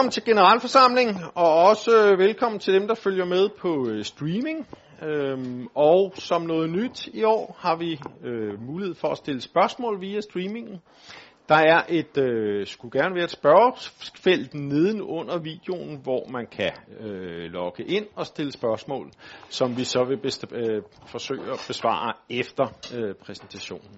Velkommen til generalforsamling, og også velkommen til dem, der følger med på streaming. Og som noget nyt i år har vi mulighed for at stille spørgsmål via streamingen. Der er skulle gerne være et spørgefelt nedenunder videoen, hvor man kan logge ind og stille spørgsmål, som vi så vil forsøge at besvare efter præsentationen.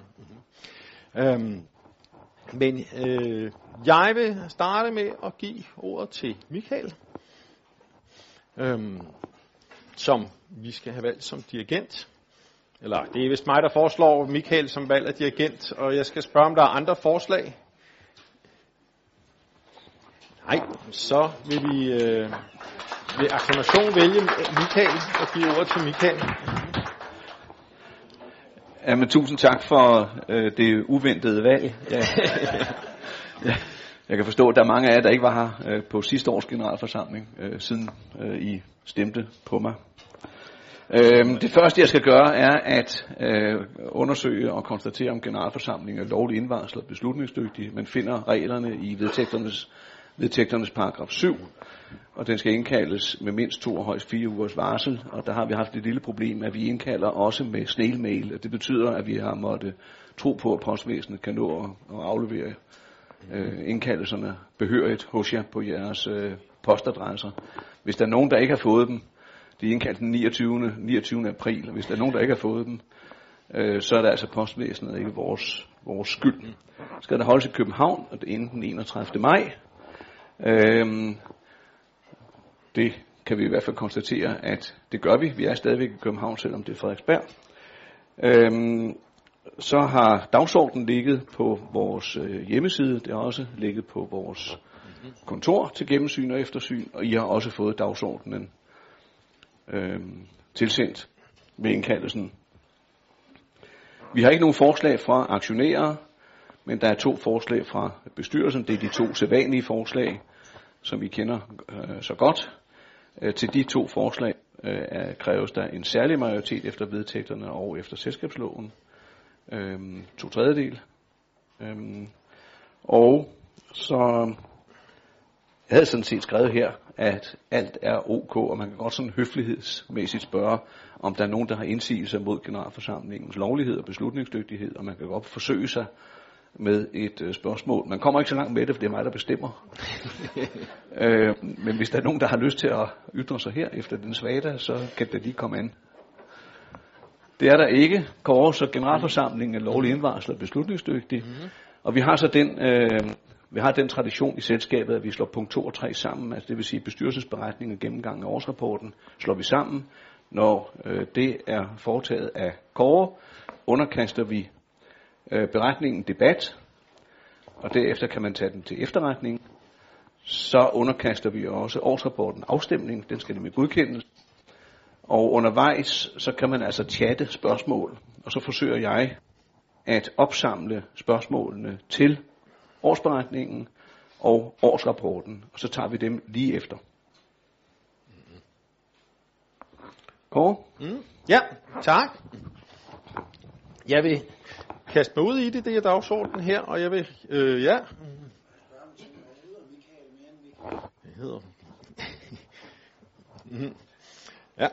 Men jeg vil starte med at give ordet til Michael, som vi skal have valgt som dirigent. Eller det er vist mig, der foreslår Michael som valg af dirigent, og jeg skal spørge, om der er andre forslag. Nej, så vil vi ved akklamation vælge Michael og give ordet til Michael. Jamen, tusind tak for det uventede valg. Jeg kan forstå, at der er mange af jer, der ikke var her på sidste års generalforsamling, siden I stemte på mig. Det første, jeg skal gøre, er at undersøge og konstatere, om generalforsamlingen er lovligt indvarslet og beslutningsdygtig. Man finder reglerne i vedtægternes paragraf 7, og den skal indkaldes med mindst 2 og højst 4 ugers varsel. Og der har vi haft et lille problem, at vi indkalder også med snail-mail. Det betyder, at vi har måttet tro på, at postvæsenet kan nå at aflevere indkaldelserne behørigt hos jer på jeres postadresser. Hvis der er nogen, der ikke har fået dem, de er indkaldt den 29. april, og hvis der er nogen, der ikke har fået dem, så er det altså postvæsenet, ikke vores skyld. Skal der holdes i København, og det er inden den 31. maj. Det kan vi i hvert fald konstatere, at det gør vi. Vi er stadigvæk i København, selvom det er Frederiksberg. Så har dagsordenen ligget på vores hjemmeside. Det har også ligget på vores kontor til gennemsyn og eftersyn, og I har også fået dagsordenen tilsendt med indkaldelsen. Vi har ikke nogen forslag fra aktionærer, men der er 2 forslag fra bestyrelsen. Det er de 2 sædvanlige forslag, som I kender så godt. Til de 2 forslag kræves der en særlig majoritet efter vedtægterne og efter selskabsloven. 2/3. Og så jeg havde sådan set skrevet her, at alt er ok, og man kan godt sådan høflighedsmæssigt spørge, om der er nogen, der har indsigelser mod generalforsamlingens lovlighed og beslutningsdygtighed, og man kan godt forsøge sig med et spørgsmål. Man kommer ikke så langt med det, for det er mig, der bestemmer. Men hvis der er nogen, der har lyst til at ytre sig her efter den svada, så kan det lige komme an. Det er der ikke. Kåre, så generalforsamlingen er lovlig indvarslet og beslutningsdygtig. Og vi har så den tradition i selskabet, at vi slår punkt 2 og 3 sammen, altså det vil sige bestyrelsesberetning og gennemgang af årsrapporten, slår vi sammen. Når det er foretaget af Kåre, underkaster vi beretningen debat, og derefter kan man tage den til efterretning. Så underkaster vi også årsrapporten afstemning, den skal nemlig godkendes. Og undervejs, så kan man altså chatte spørgsmål, og så forsøger jeg at opsamle spørgsmålene til årsberetningen og årsrapporten, og så tager vi dem lige efter. Kåre? Ja, tak. Jeg vil kaste mig ud i det er dagsordenen her, og jeg vil, ja. Det hedder. Ja.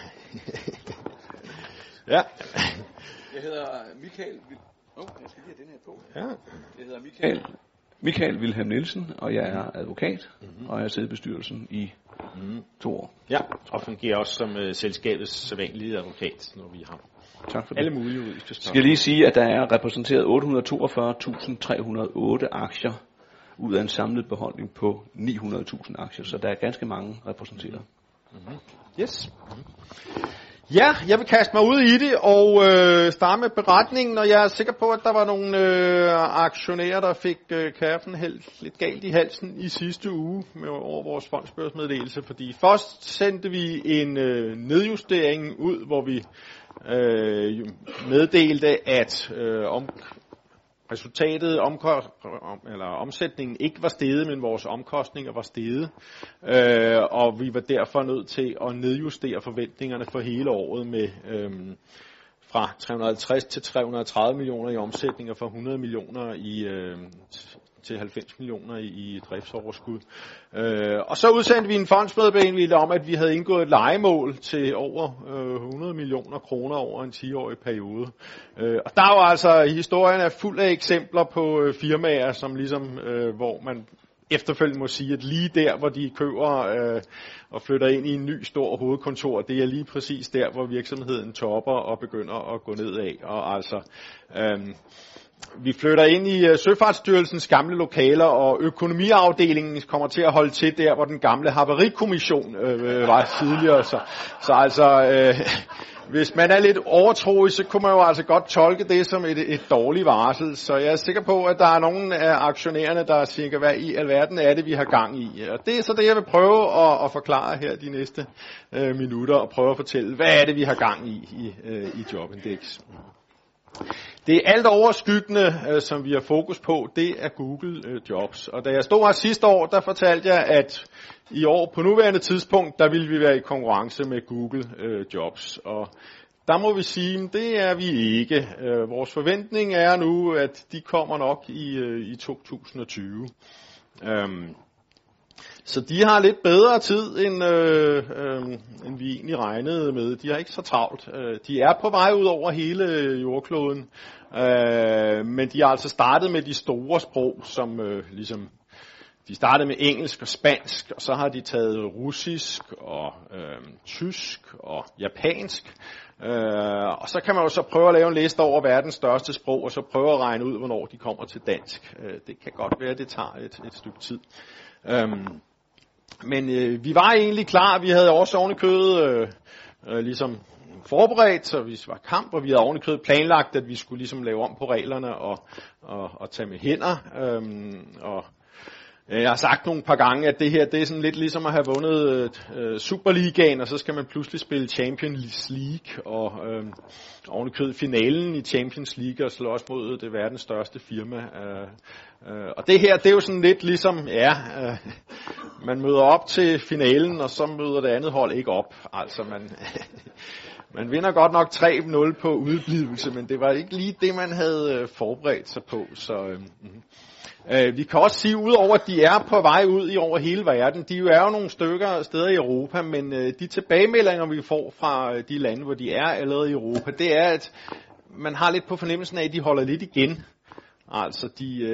Ja. Jeg hedder Michael. Jeg skal lige have den her på. Ja. Jeg hedder Michael Wilhelm Nielsen, og jeg er advokat, og jeg har siddet i bestyrelsen i 2 år. Ja, og fungerer også som selskabets sædvanlige advokat, når vi har tak for det. Alle mulige juridiske spørgsmål. Skal lige sige, at der er repræsenteret 842.308 aktier ud af en samlet beholdning på 900.000 aktier, så der er ganske mange repræsenteret. Yes. Ja, jeg vil kaste mig ud i det og starte med beretningen, og jeg er sikker på, at der var nogle aktionærer, der fik kaffen hældt lidt galt i halsen i sidste uge over vores fondsbørsmeddelelse, fordi først sendte vi en nedjustering ud, hvor vi meddelte, at resultatet, omsætningen ikke var steget, men vores omkostninger var steget. Og vi var derfor nødt til at nedjustere forventningerne for hele året med fra 350 til 330 millioner i omsætning og fra 100 millioner til 90 millioner i driftsoverskud. Og så udsendte vi en fondsmeddelelse om, at vi havde indgået et lejemål til over 100 millioner kroner over en 10-årig periode. Og der var altså, historien er fuld af eksempler på firmaer, som ligesom, hvor man efterfølgende må sige, at lige der, hvor de køber og flytter ind i en ny stor hovedkontor, det er lige præcis der, hvor virksomheden topper og begynder at gå nedad. Og altså, vi flytter ind i Søfartsstyrelsens gamle lokaler, og økonomiafdelingen kommer til at holde til der, hvor den gamle havarikommission var tidligere. Så altså, hvis man er lidt overtroig, så kunne man jo altså godt tolke det som et dårligt varsel. Så jeg er sikker på, at der er nogle af aktionærerne, der siger, hvad i alverden er det, vi har gang i. Og det er så det, jeg vil prøve at forklare her de næste minutter, og prøve at fortælle, hvad er det, vi har gang i Jobindex. Det alt overskyggende, som vi har fokus på, det er Google Jobs. Og da jeg stod her sidste år, der fortalte jeg, at i år på nuværende tidspunkt, der ville vi være i konkurrence med Google Jobs. Og der må vi sige, det er vi ikke. Vores forventning er nu, at de kommer nok i 2020. Så de har lidt bedre tid, end vi egentlig regnede med. De har ikke så travlt. De er på vej ud over hele jordkloden, men de har altså startet med de store sprog, som ligesom de startede med engelsk og spansk, og så har de taget russisk og tysk og japansk. Og så kan man jo så prøve at lave en liste over verdens største sprog, og så prøve at regne ud, hvornår de kommer til dansk. Det kan godt være, at det tager et stykke tid. Men vi var egentlig klar. Vi havde også oven i kødet ligesom forberedt, så vi var kamp, og vi havde oven i kødet planlagt, at vi skulle ligesom lave om på reglerne og tage med hænder. Og jeg har sagt nogle par gange, at det her, det er sådan lidt ligesom at have vundet Superligaen, og så skal man pludselig spille Champions League, og oven i kødet finalen i Champions League, og slå også mod det verdens største firma. Og det her, det er jo sådan lidt ligesom, man møder op til finalen, og så møder det andet hold ikke op. Altså, man vinder godt nok 3-0 på udblivelse, men det var ikke lige det, man havde forberedt sig på. Så vi kan også sige, udover at de er på vej ud i over hele verden, de er jo nogle steder i Europa, men de tilbagemeldinger, vi får fra de lande, hvor de er allerede i Europa, det er, at man har lidt på fornemmelsen af, at de holder lidt igen. Altså,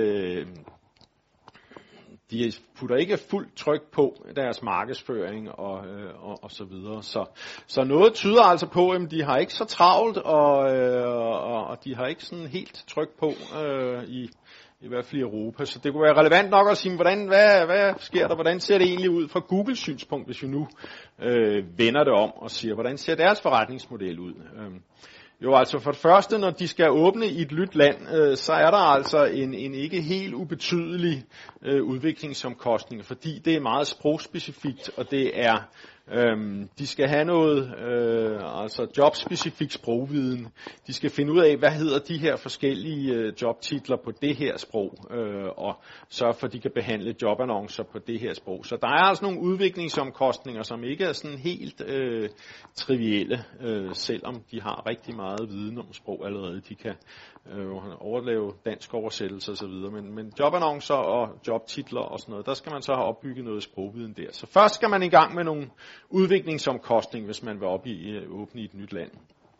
de putter ikke fuldt tryk på deres markedsføring og så videre. Så noget tyder altså på, at de har ikke så travlt, og de har ikke sådan helt tryk på i hvert fald i Europa. Så det kunne være relevant nok at sige, hvad sker der? Hvordan ser det egentlig ud fra Googles synspunkt, hvis vi nu vender det om og siger, hvordan ser deres forretningsmodel ud? Jo, altså for det første, når de skal åbne i et nyt land, så er der altså en ikke helt ubetydelig udviklingsomkostning, fordi det er meget sprogspecifikt, og det er de skal have noget altså jobspecifik sprogviden. De skal finde ud af, hvad hedder de her forskellige jobtitler på det her sprog, og sørge for, at de kan behandle jobannoncer på det her sprog. Så der er altså nogle udviklingsomkostninger, som ikke er sådan helt trivielle, selvom de har rigtig meget viden om sprog allerede. De kan overleve dansk oversættelse osv. Men jobannoncer og jobtitler og sådan noget, der skal man så have opbygget noget sprogviden der. Så først skal man i gang med nogle udviklingsomkostninger, hvis man vil åbne i et nyt land.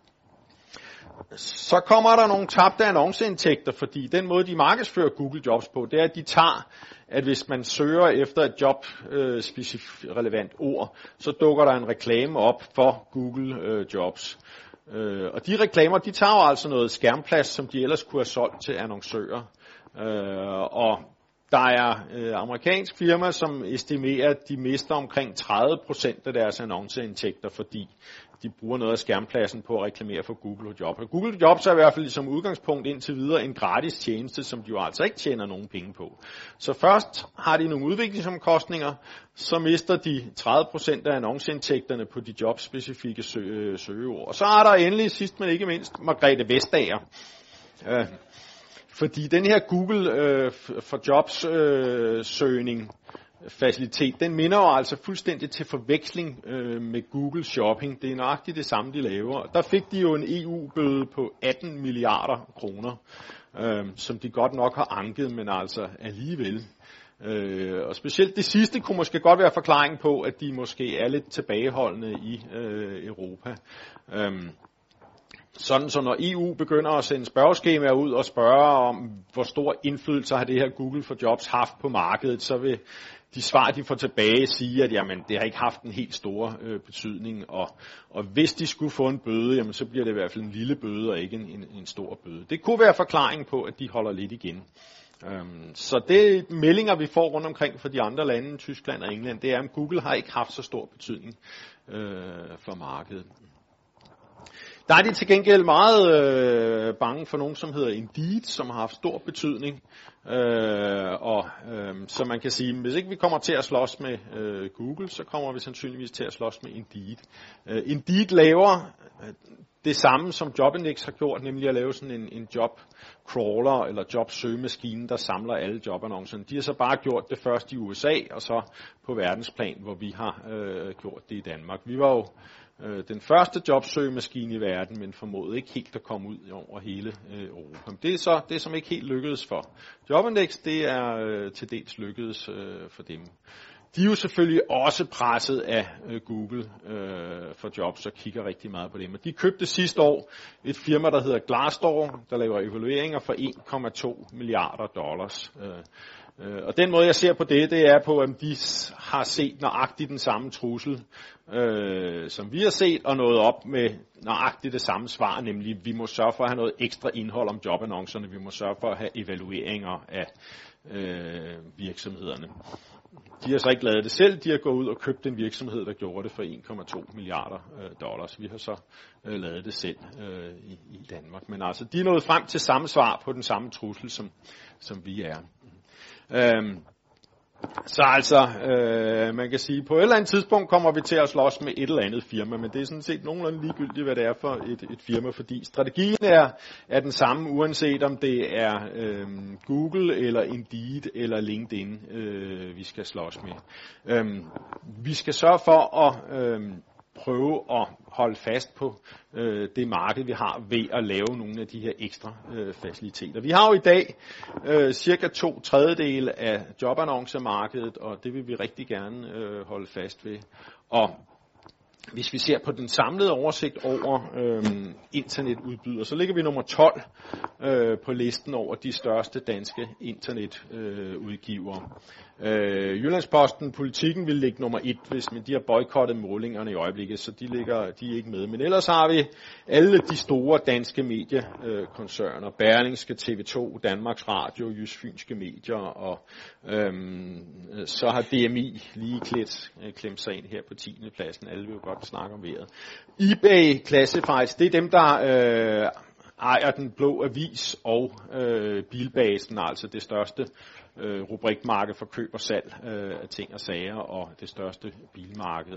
Så kommer der nogle tabte annonceindtægter, fordi den måde, de markedsfører Google Jobs på, det er, at de tager, at hvis man søger efter et job-specifikt relevant ord, så dukker der en reklame op for Google Jobs. Og de reklamer, de tager jo altså noget skærmplads, som de ellers kunne have solgt til annoncører. Og der er amerikansk firma, som estimerer, at de mister omkring 30% af deres annonceindtægter, fordi de bruger noget af skærmpladsen på at reklamere for Google Jobs. Og Google Jobs er i hvert fald som udgangspunkt indtil videre en gratis tjeneste, som de jo altså ikke tjener nogen penge på. Så først har de nogle udviklingsomkostninger, så mister de 30% af annonceindtægterne på de jobspecifikke søgeord. Og så er der endelig, sidst men ikke mindst, Margrethe Vestager. Fordi den her Google for Jobs søgning facilitet, den minder jo altså fuldstændig til forveksling med Google Shopping. Det er nøjagtigt det samme, de laver. Der fik de jo en EU-bøde på 18 milliarder kroner. som de godt nok har anket, men altså alligevel. Og specielt det sidste kunne måske godt være forklaring på, at de måske er lidt tilbageholdende i Europa. Sådan så når EU begynder at sende spørgeskemaer ud og spørge om, hvor stor indflydelse har det her Google for Jobs haft på markedet, så vil de svar, de får tilbage, sige, at jamen, det har ikke haft en helt stor betydning. Og hvis de skulle få en bøde, jamen, så bliver det i hvert fald en lille bøde og ikke en stor bøde. Det kunne være forklaring på, at de holder lidt igen. Så det meldinger, vi får rundt omkring fra de andre lande, Tyskland og England, det er, at Google har ikke haft så stor betydning for markedet. Der er de til gengæld meget bange for nogen, som hedder Indeed, som har haft stor betydning. Så man kan sige, hvis ikke vi kommer til at slås med Google, så kommer vi sandsynligvis til at slås med Indeed. Indeed laver det samme, som Jobindex har gjort, nemlig at lave sådan en jobcrawler eller jobsøgemaskine, der samler alle jobannoncerne. De har så bare gjort det først i USA, og så på verdensplan, hvor vi har gjort det i Danmark. Vi var jo den første jobsøgemaskine i verden, men formodede ikke helt at komme ud over hele Europa. Det er så det, som ikke helt lykkedes for Jobindex, det er til dels lykkedes for dem. De er jo selvfølgelig også presset af Google for jobs og kigger rigtig meget på dem. Og de købte sidste år et firma, der hedder Glassdoor, der laver evalueringer for $1,2 milliarder. Og den måde, jeg ser på det er på, at de har set nøjagtigt den samme trussel, som vi har set, og nået op med nøjagtigt det samme svar, nemlig vi må sørge for at have noget ekstra indhold om jobannoncerne, vi må sørge for at have evalueringer af virksomhederne. De har så ikke lavet det selv, de har gået ud og købt en virksomhed, der gjorde det for $1,2 milliarder. Vi har så lavet det selv i Danmark. Men altså, de er nået frem til samme svar på den samme trussel, som vi er. Så altså, man kan sige, på et eller andet tidspunkt kommer vi til at slås med et eller andet firma, men det er sådan set nogenlunde ligegyldigt, hvad det er for et firma, fordi strategien er den samme, uanset om det er Google eller Indeed eller LinkedIn, vi skal slås med. Vi skal sørge for at prøve at holde fast på det marked, vi har ved at lave nogle af de her ekstra faciliteter. Vi har jo i dag cirka 2/3 af jobannoncemarkedet, og det vil vi rigtig gerne holde fast ved. Og hvis vi ser på den samlede oversigt over internetudbydere, så ligger vi nummer 12 på listen over de største danske internetudgivere. Jyllandsposten, Politikken vil ligge nummer 1, men de har boykottet målingerne i øjeblikket, så de er ikke med. Men ellers har vi alle de store danske mediekoncerner, Berlingske, TV2, Danmarks Radio, Jysfynske Medier, og så har DMI lige klemt sig ind her på 10. pladsen. Alle vil jo godt snakke om vejret. eBay Classifieds, det er dem, der ejer Den Blå Avis og Bilbasen, altså det største rubrikmarked for køb og salg af ting og sager, og det største bilmarked.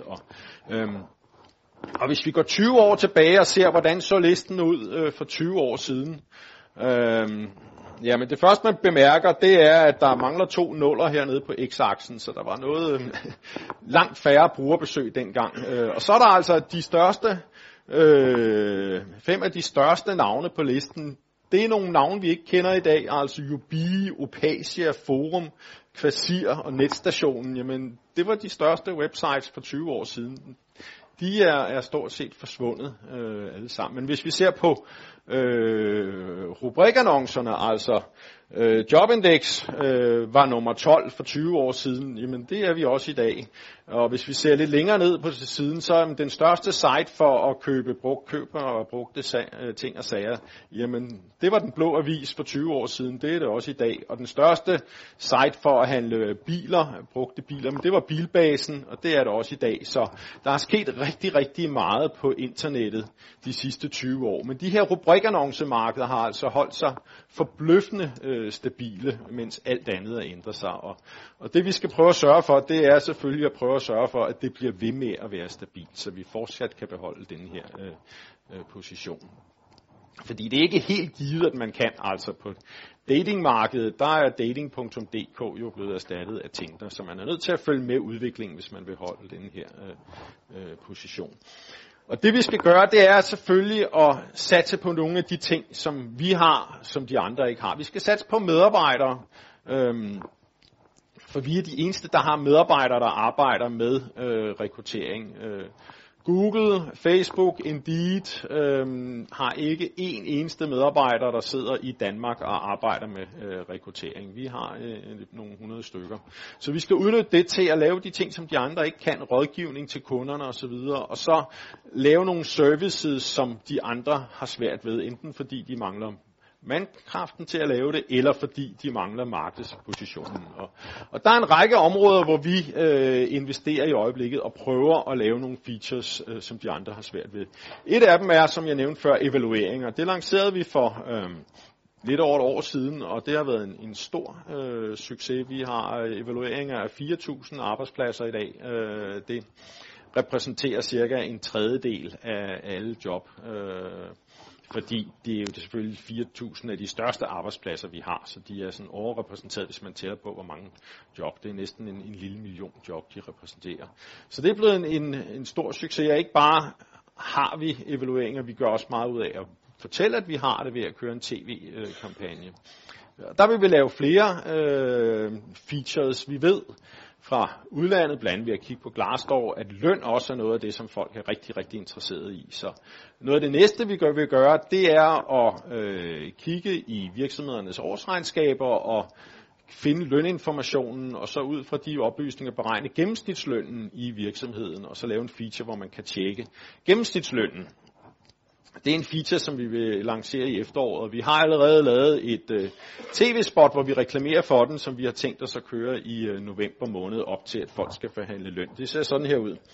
Og hvis vi går 20 år tilbage og ser, hvordan så listen ud for 20 år siden, jamen det første man bemærker, det er, at der mangler 2 nuller hernede på x-aksen, så der var noget langt færre brugerbesøg dengang. Og så er der altså de største 5 af de største navne på listen. Det er nogle navne, vi ikke kender i dag, altså Jubi, Opasia, Forum, Kvasir og Netstationen. Jamen, det var de største websites for 20 år siden. De er stort set forsvundet alle sammen. Men hvis vi ser på rubrikannoncerne, altså Jobindex var nummer 12 for 20 år siden, jamen det er vi også i dag. Og hvis vi ser lidt længere ned på siden, så er den største site for at købe brugte ting og sager, jamen det var Den Blå Avis for 20 år siden, det er det også i dag. Og den største site for at handle brugte biler, men det var Bilbasen, og det er det også i dag. Så der er sket rigtig, rigtig meget på internettet de sidste 20 år. Men de her rubrikannoncemarkeder har altså holdt sig forbløffende stabile, mens alt andet er ændret sig. Og det vi skal prøve at sørge for, det er selvfølgelig at prøve at sørge for, at det bliver ved med at være stabilt, så vi fortsat kan beholde den her position. Fordi det er ikke helt givet, at man kan, altså på datingmarkedet, der er dating.dk jo blevet erstattet af Tinder, så man er nødt til at følge med udviklingen, hvis man vil holde den her position. Og det vi skal gøre, det er selvfølgelig at satse på nogle af de ting, som vi har, som de andre ikke har. Vi skal satse på medarbejdere, for vi er de eneste, der har medarbejdere, der arbejder med rekruttering. Google, Facebook, Indeed har ikke en eneste medarbejder, der sidder i Danmark og arbejder med rekruttering. Vi har nogle 100 stykker. Så vi skal udnytte det til at lave de ting, som de andre ikke kan, rådgivning til kunderne osv., og så lave nogle services, som de andre har svært ved, enten fordi de mangler mandkraften til at lave det, eller fordi de mangler markedspositionen. Og der er en række områder, hvor vi investerer i øjeblikket og prøver at lave nogle features, som de andre har svært ved. Et af dem er, som jeg nævnte før, evalueringer. Det lancerede vi for lidt over et år siden, og det har været en stor succes. Vi har evalueringer af 4.000 arbejdspladser i dag. Det repræsenterer cirka en tredjedel af alle job. Fordi det er jo selvfølgelig 4.000 af de største arbejdspladser, vi har, så de er sådan overrepræsenteret, hvis man tæller på, hvor mange job. Det er næsten en lille million job, de repræsenterer. Så det er blevet en stor succes, og ikke bare har vi evalueringer, vi gør også meget ud af at fortælle, at vi har det ved at køre en tv-kampagne. Der vil vi lave flere features. Vi ved fra udlandet, blandt andet ved at kigge på Glassdoor, at løn også er noget af det, som folk er rigtig, rigtig interesserede i. Så noget af det næste, vi vil gøre, det er at kigge i virksomhedernes årsregnskaber og finde løninformationen, og så ud fra de oplysninger beregne gennemsnitslønnen i virksomheden, og så lave en feature, hvor man kan tjekke gennemsnitslønnen. Det er en feature, som vi vil lancere i efteråret, og vi har allerede lavet et tv-spot, hvor vi reklamerer for den, som vi har tænkt os at køre i november måned op til, at folk skal forhandle løn. Det ser sådan her ud.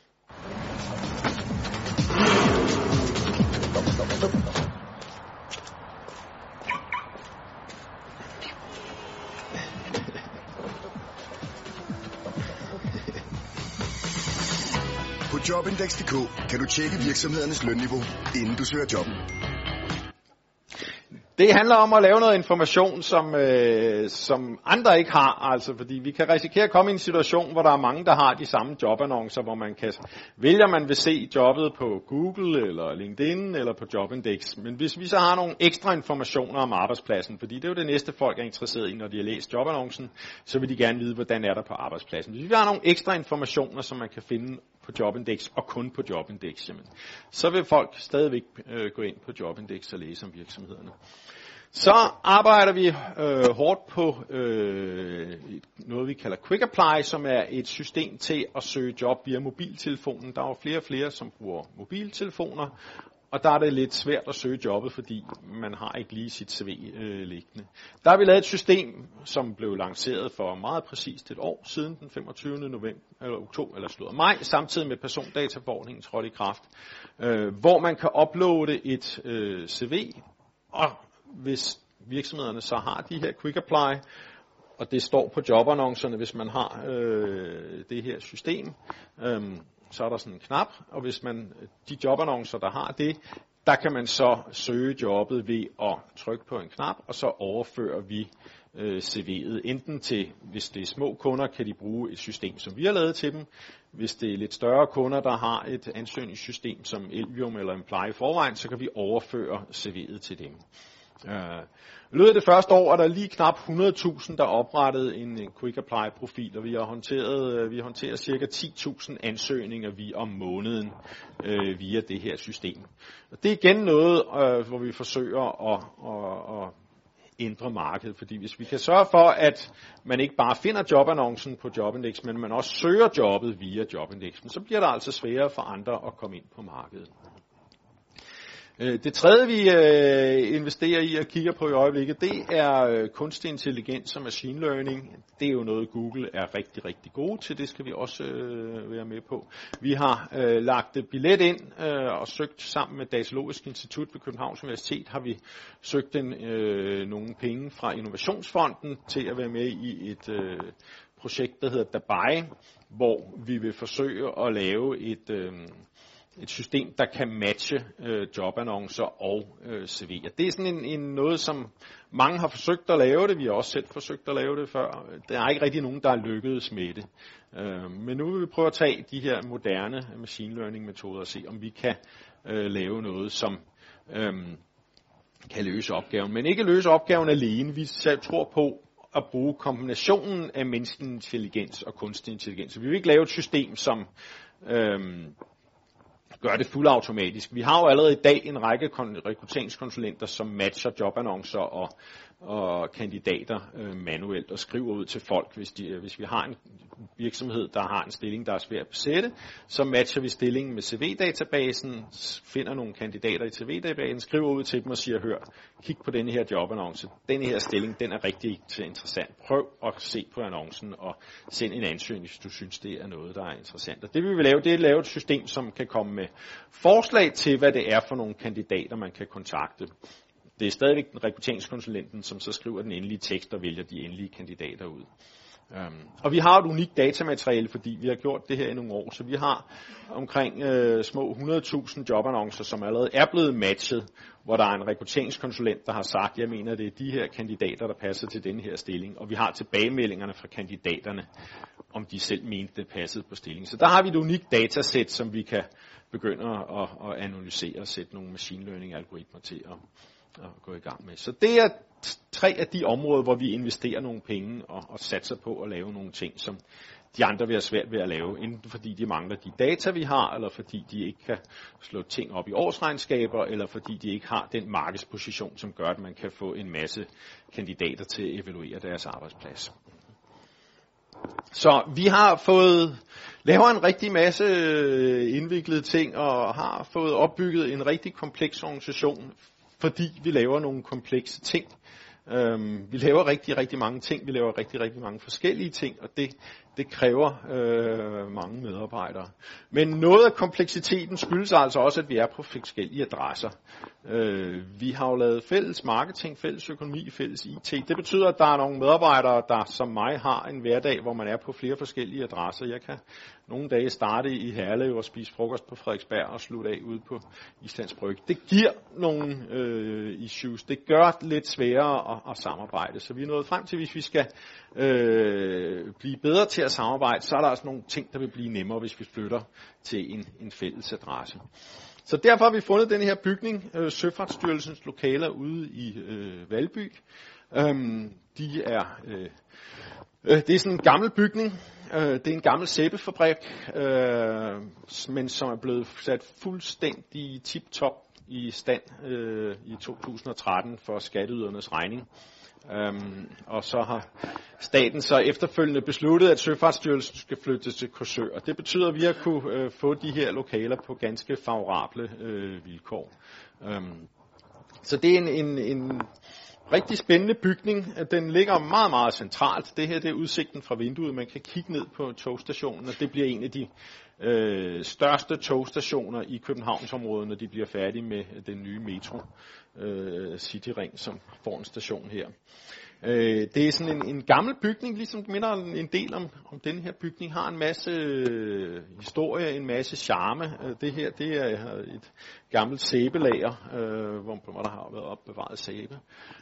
På Jobindex.dk kan du tjekke virksomhedernes lønniveau, inden du søger job. Det handler om at lave noget information, som andre ikke har, altså fordi vi kan risikere at komme i en situation, hvor der er mange, der har de samme jobannoncer, hvor man kan vælge, om man vil se jobbet på Google eller LinkedIn eller på Jobindex. Men hvis vi så har nogle ekstra informationer om arbejdspladsen, fordi det er jo det næste folk er interesseret i, når de har læst jobannoncen, så vil de gerne vide, hvordan er der på arbejdspladsen. Hvis vi har nogle ekstra informationer, som man kan finde på Jobindex og kun på Jobindex, jamen, så vil folk stadigvæk gå ind på Jobindex og læse om virksomhederne. Så arbejder vi hårdt på noget, vi kalder Quick Apply, som er et system til at søge job via mobiltelefonen. Der er jo flere og flere, som bruger mobiltelefoner, og der er det lidt svært at søge jobbet, fordi man har ikke lige sit CV liggende. Der har vi lavet et system, som blev lanceret for meget præcist et år siden, den 25. maj, samtidig med persondataforordningen trådte i kraft, hvor man kan uploade et CV, og hvis virksomhederne så har de her Quick Apply, og det står på jobannoncerne, hvis man har det her system, så er der sådan en knap, og hvis man de jobannoncer, der har det, der kan man så søge jobbet ved at trykke på en knap, og så overfører vi CV'et enten til, hvis det er små kunder, kan de bruge et system, som vi har lavet til dem. Hvis det er lidt større kunder, der har et ansøgningssystem som Elvium eller Employ i forvejen, så kan vi overføre CV'et til dem. I løbet af det første år er der lige knap 100.000, der oprettede en Quick Apply-profil, og vi håndterer cirka 10.000 ansøgninger om måneden via det her system. Og det er igen noget, hvor vi forsøger at ændre markedet, fordi hvis vi kan sørge for, at man ikke bare finder jobannoncen på Jobindex, men man også søger jobbet via Jobindexen, så bliver det altså sværere for andre at komme ind på markedet. Det tredje, vi investerer i og kigger på i øjeblikket, det er kunstig intelligens og machine learning. Det er jo noget, Google er rigtig, rigtig gode til. Det skal vi også være med på. Vi har lagt et billet ind og søgt sammen med Datalogisk Institut ved Københavns Universitet, har vi søgt nogle penge fra Innovationsfonden til at være med i et projekt, der hedder Dabai, hvor vi vil forsøge at lave et system, der kan matche jobannoncer og CV'er. Det er sådan noget, som mange har forsøgt at lave det. Vi har også selv forsøgt at lave det før. Der er ikke rigtig nogen, der er lykkedes med det. Men nu vil vi prøve at tage de her moderne machine learning metoder og se, om vi kan lave noget, som kan løse opgaven. Men ikke løse opgaven alene. Vi tror på at bruge kombinationen af menneskelig intelligens og kunstig intelligens. Vi vil ikke lave et system, som gør det fuldautomatisk. Vi har jo allerede i dag en række rekrutteringskonsulenter, som matcher jobannoncer og kandidater manuelt og skriver ud til folk. Hvis vi har en virksomhed, der har en stilling, der er svær at besætte, så matcher vi stillingen med CV-databasen, finder nogle kandidater i CV-databasen, skriver ud til dem og siger, hør, kig på denne her jobannonce. Denne her stilling, den er rigtig interessant. Prøv at se på annoncen og send en ansøgning, hvis du synes, det er noget, der er interessant. Og det vi vil lave, det er at lave et system, som kan komme med forslag til, hvad det er for nogle kandidater, man kan kontakte. Det er stadigvæk rekrutteringskonsulenten, som så skriver den endelige tekst og vælger de endelige kandidater ud. Og vi har et unikt datamateriale, fordi vi har gjort det her i nogle år, så vi har omkring små 100.000 jobannoncer, som allerede er blevet matchet, hvor der er en rekrutteringskonsulent, der har sagt, jeg mener, det er de her kandidater, der passer til denne her stilling, og vi har tilbagemeldingerne fra kandidaterne, om de selv mente, det passede på stillingen. Så der har vi et unikt datasæt, som vi kan begynde at analysere og sætte nogle machine learning algoritmer til at gå i gang med. Så det er 3 af de områder, hvor vi investerer nogle penge og satser på at lave nogle ting, som de andre vil have svært ved at lave, enten fordi de mangler de data, vi har, eller fordi de ikke kan slå ting op i årsregnskaber, eller fordi de ikke har den markedsposition, som gør, at man kan få en masse kandidater til at evaluere deres arbejdsplads. Så vi har lavet en rigtig masse indviklede ting, og har fået opbygget en rigtig kompleks organisation, fordi vi laver nogle komplekse ting. Vi laver rigtig, rigtig mange ting. Vi laver rigtig, rigtig mange forskellige ting, og det kræver mange medarbejdere. Men noget af kompleksiteten skyldes altså også, at vi er på forskellige adresser. Vi har jo lavet fælles marketing, fælles økonomi, fælles IT. Det betyder, at der er nogle medarbejdere, der som mig har en hverdag, hvor man er på flere forskellige adresser. Jeg kan nogle dage starte i Herlev og spise frokost på Frederiksberg og slutte af ude på Islands Brygge. Det giver nogle issues. Det gør det lidt sværere at samarbejde. Så vi er nået frem til, hvis vi skal blive bedre til at samarbejde, så er der også nogle ting, der vil blive nemmere, hvis vi flytter til en fælles adresse. Så derfor har vi fundet den her bygning, Søfartsstyrelsens lokaler ude i Valby. Det er sådan en gammel bygning. Det er en gammel sæbefabrik, men som er blevet sat fuldstændig tip-top i stand i 2013 for skatteydernes regning. Og så har staten så efterfølgende besluttet, at Søfartsstyrelsen skal flyttes til Korsør. Og det betyder, at vi har kunne få de her lokaler på ganske favorable vilkår. Så det er en rigtig spændende bygning. Den ligger meget, meget centralt. Det her det er udsigten fra vinduet. Man kan kigge ned på togstationen, og det bliver en af de største togstationer i Københavnsområdet, når de bliver færdige med den nye metro Cityring, som får en station her. Det er sådan en gammel bygning, ligesom det minder en del om den her bygning, har en masse historie, en masse charme. Det her det er et gammelt sæbelager, hvor der har været opbevaret sæbe.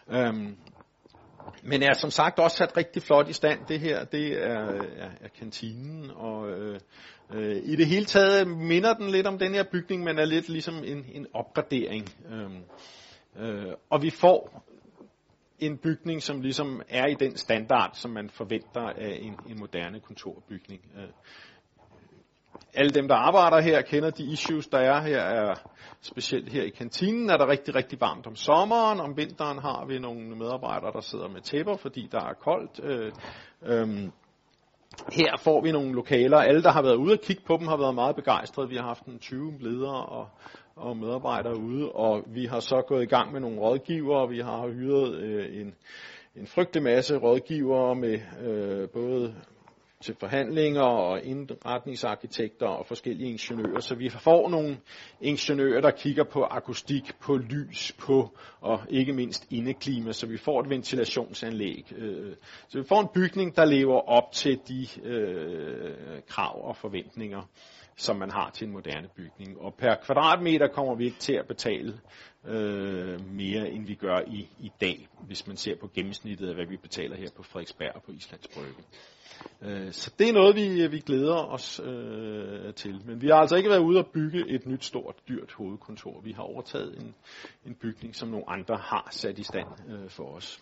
Men er som sagt også sat rigtig flot i stand. Det her det er kantinen, og i det hele taget minder den lidt om den her bygning, men er lidt ligesom en opgradering. Og vi får en bygning, som ligesom er i den standard, som man forventer af en moderne kontorbygning. Alle dem, der arbejder her, kender de issues, der er her. Er specielt her i kantinen er der rigtig, rigtig varmt om sommeren. Om vinteren har vi nogle medarbejdere, der sidder med tæpper, fordi der er koldt. Her får vi nogle lokaler. Alle, der har været ude og kigge på dem, har været meget begejstrede. Vi har haft 20 ledere og medarbejdere ude, og vi har så gået i gang med nogle rådgivere. Vi har hyret en frygtelig masse rådgivere med både til forhandlinger og indretningsarkitekter og forskellige ingeniører, så vi får nogle ingeniører, der kigger på akustik, på lys, på og ikke mindst indeklima, så vi får et ventilationsanlæg. Så vi får en bygning, der lever op til de krav og forventninger, som man har til en moderne bygning. Og per kvadratmeter kommer vi ikke til at betale mere, end vi gør i dag, hvis man ser på gennemsnittet af, hvad vi betaler her på Frederiksberg og på Islands Brygge. Så det er noget, vi glæder os til. Men vi har altså ikke været ude at bygge et nyt, stort, dyrt hovedkontor. Vi har overtaget en bygning, som nogle andre har sat i stand for os.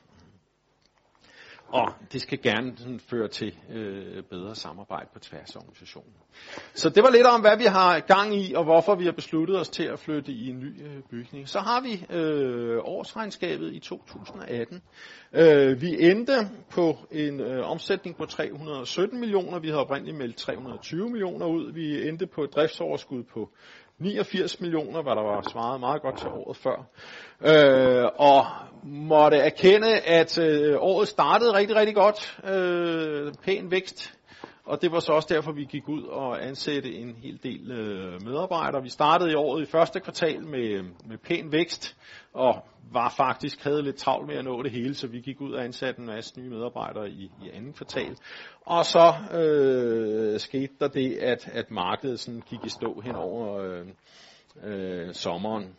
Og det skal gerne føre til bedre samarbejde på tværs af organisationen. Så det var lidt om, hvad vi har gang i, og hvorfor vi har besluttet os til at flytte i en ny bygning. Så har vi årsregnskabet i 2018. Vi endte på en omsætning på 317 millioner. Vi havde oprindeligt meldt 320 millioner ud. Vi endte på et driftsoverskud på 89 millioner, hvad der var svaret meget godt til året før. Og måtte erkende, at året startede rigtig, rigtig godt. Pæn vækst. Og det var så også derfor, vi gik ud og ansatte en hel del medarbejdere. Vi startede i året i første kvartal med pæn vækst, og havde lidt travlt med at nå det hele, så vi gik ud og ansatte en masse nye medarbejdere i andet kvartal. Og så skete der det, at markedet sådan gik i stå hen over sommeren.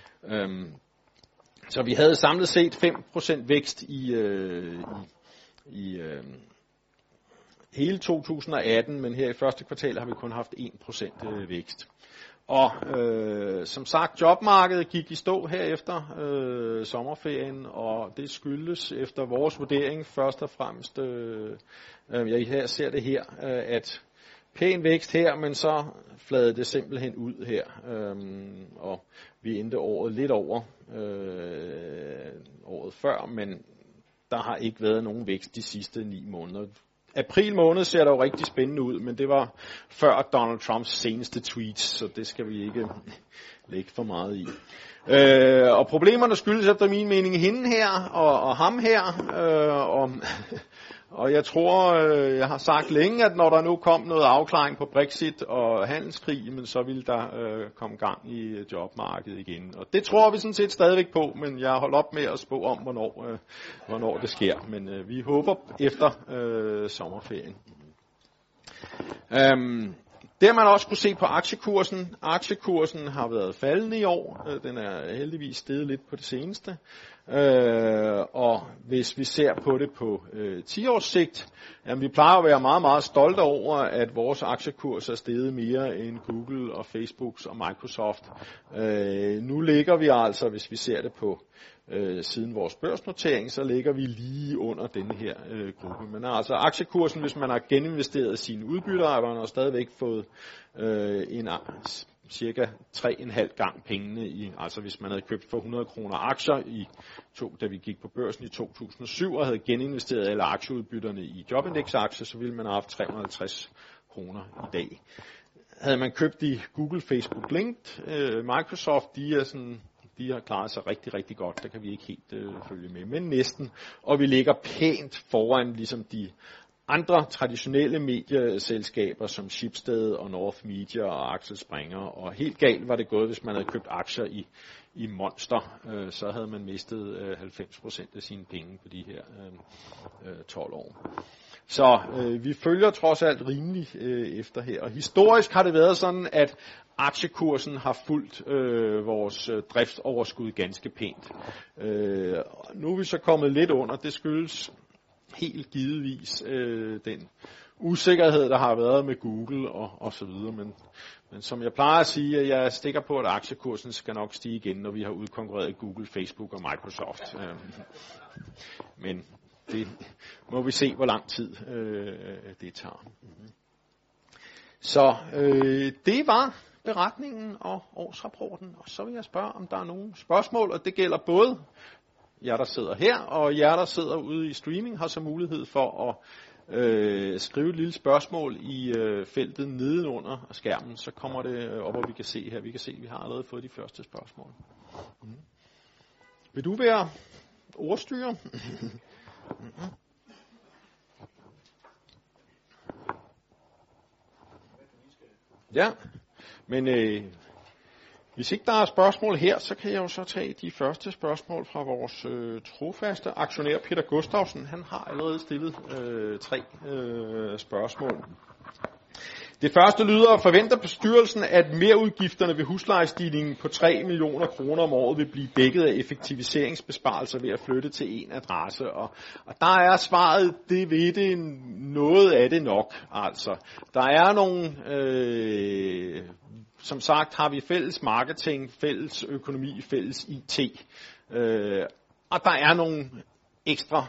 Så vi havde samlet set 5% vækst i hele 2018, men her i første kvartal har vi kun haft 1% vækst. Og som sagt, jobmarkedet gik i stå her efter sommerferien, og det skyldes efter vores vurdering først og fremmest, jeg ser det her, at pæn vækst her, men så fladede det simpelthen ud her, og vi endte året lidt over året før, men der har ikke været nogen vækst de sidste 9 måneder. April måned ser der jo rigtig spændende ud, men det var før Donald Trumps seneste tweets, så det skal vi ikke lægge for meget i. Og problemerne skyldes efter min mening hende her og ham her, og jeg tror, jeg har sagt længe, at når der nu kom noget afklaring på Brexit og handelskrig, men så ville der komme gang i jobmarkedet igen. Og det tror vi sådan set stadigvæk på, men jeg har holdt op med at spå om, hvornår det sker. Men vi håber efter sommerferien. Det har man også kunne se på aktiekursen. Aktiekursen har været faldende i år. Den er heldigvis steget lidt på det seneste. Og hvis vi ser på det på 10 års sigt, jamen vi plejer at være meget, meget stolte over, at vores aktiekurs er steget mere end Google og Facebooks og Microsoft. Nu ligger vi altså, hvis vi ser det på siden vores børsnotering, så ligger vi lige under denne her gruppe. Men altså aktiekursen, hvis man har geninvesteret sine udbytter, har man stadigvæk fået cirka 3,5 gang pengene i, altså hvis man havde købt for 100 kroner aktier da vi gik på børsen i 2007 og havde geninvesteret alle aktieudbytterne i jobindeksaktier, så ville man have haft 350 kroner i dag. Havde man købt i Google, Facebook, LinkedIn, Microsoft, de har klaret sig rigtig, rigtig godt. Der kan vi ikke helt følge med, men næsten. Og vi ligger pænt foran ligesom de andre traditionelle medieselskaber som Schibsted og North Media og Axel Springer. Og helt galt var det gået, hvis man havde købt aktier i Monster. Så havde man mistet 90% af sine penge på de her 12 år. Så vi følger trods alt rimeligt efter her. Og historisk har det været sådan, at aktiekursen har fulgt vores driftsoverskud ganske pænt. Nu er vi så kommet lidt under. Det skyldes helt givetvis den usikkerhed, der har været med Google og så videre. Men som jeg plejer at sige, at jeg stikker på, at aktiekursen skal nok stige igen, når vi har udkonkurreret Google, Facebook og Microsoft. Men det må vi se, hvor lang tid det tager. Så det var beretningen og årsrapporten. Og så vil jeg spørge, om der er nogle spørgsmål, og det gælder både jer, der sidder her, og jer, der sidder ude i streaming, har så mulighed for at skrive et lille spørgsmål i feltet nedenunder skærmen. Så kommer det op, og vi kan se her. Vi kan se, at vi har allerede fået de første spørgsmål. Vil du være ordstyrer? Ja, men hvis ikke der er spørgsmål her, så kan jeg jo så tage de første spørgsmål fra vores trofaste aktionær Peter Gustavsen. Han har allerede stillet 3 spørgsmål. Det første lyder: forventer bestyrelsen, at merudgifterne ved huslejestigningen på 3 millioner kroner om året vil blive dækket af effektiviseringsbesparelser ved at flytte til en adresse? Og der er svaret, det ved det noget af det nok. Altså, der er nogle, som sagt har vi fælles marketing, fælles økonomi, fælles IT. Og der er nogle ekstra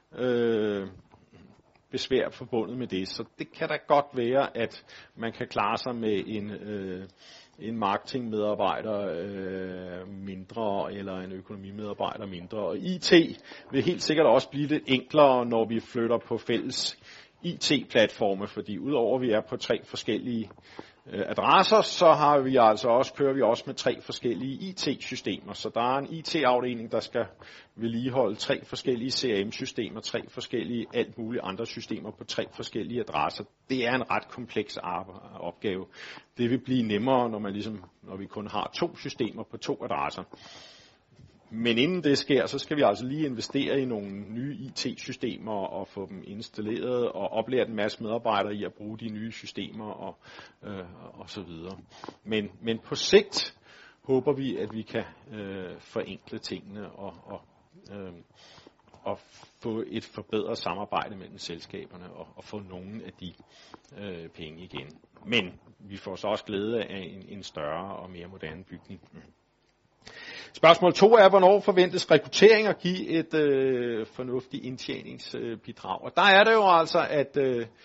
besvær forbundet med det, så det kan da godt være, at man kan klare sig med en marketingmedarbejder mindre, eller en økonomimedarbejder mindre. Og IT vil helt sikkert også blive lidt enklere, når vi flytter på fælles IT-platforme, fordi udover at vi er på 3 forskellige adresser, så har vi altså også, kører vi også med 3 forskellige IT-systemer. Så der er en IT-afdeling, der skal vedligeholde 3 forskellige CRM-systemer, 3 forskellige alt mulige andre systemer på 3 forskellige adresser. Det er en ret kompleks opgave. Det vil blive nemmere, når vi kun har 2 systemer på 2 adresser. Men inden det sker, så skal vi altså lige investere i nogle nye IT-systemer og få dem installeret og oplære en masse medarbejdere i at bruge de nye systemer og så videre. Men på sigt håber vi, at vi kan forenkle tingene og få et forbedret samarbejde mellem selskaberne og få nogle af de penge igen. Men vi får så også glæde af en større og mere moderne bygning. Spørgsmål 2 er, hvornår forventes rekruttering at give et fornuftigt indtjeningsbidrag? Og der er det jo altså, at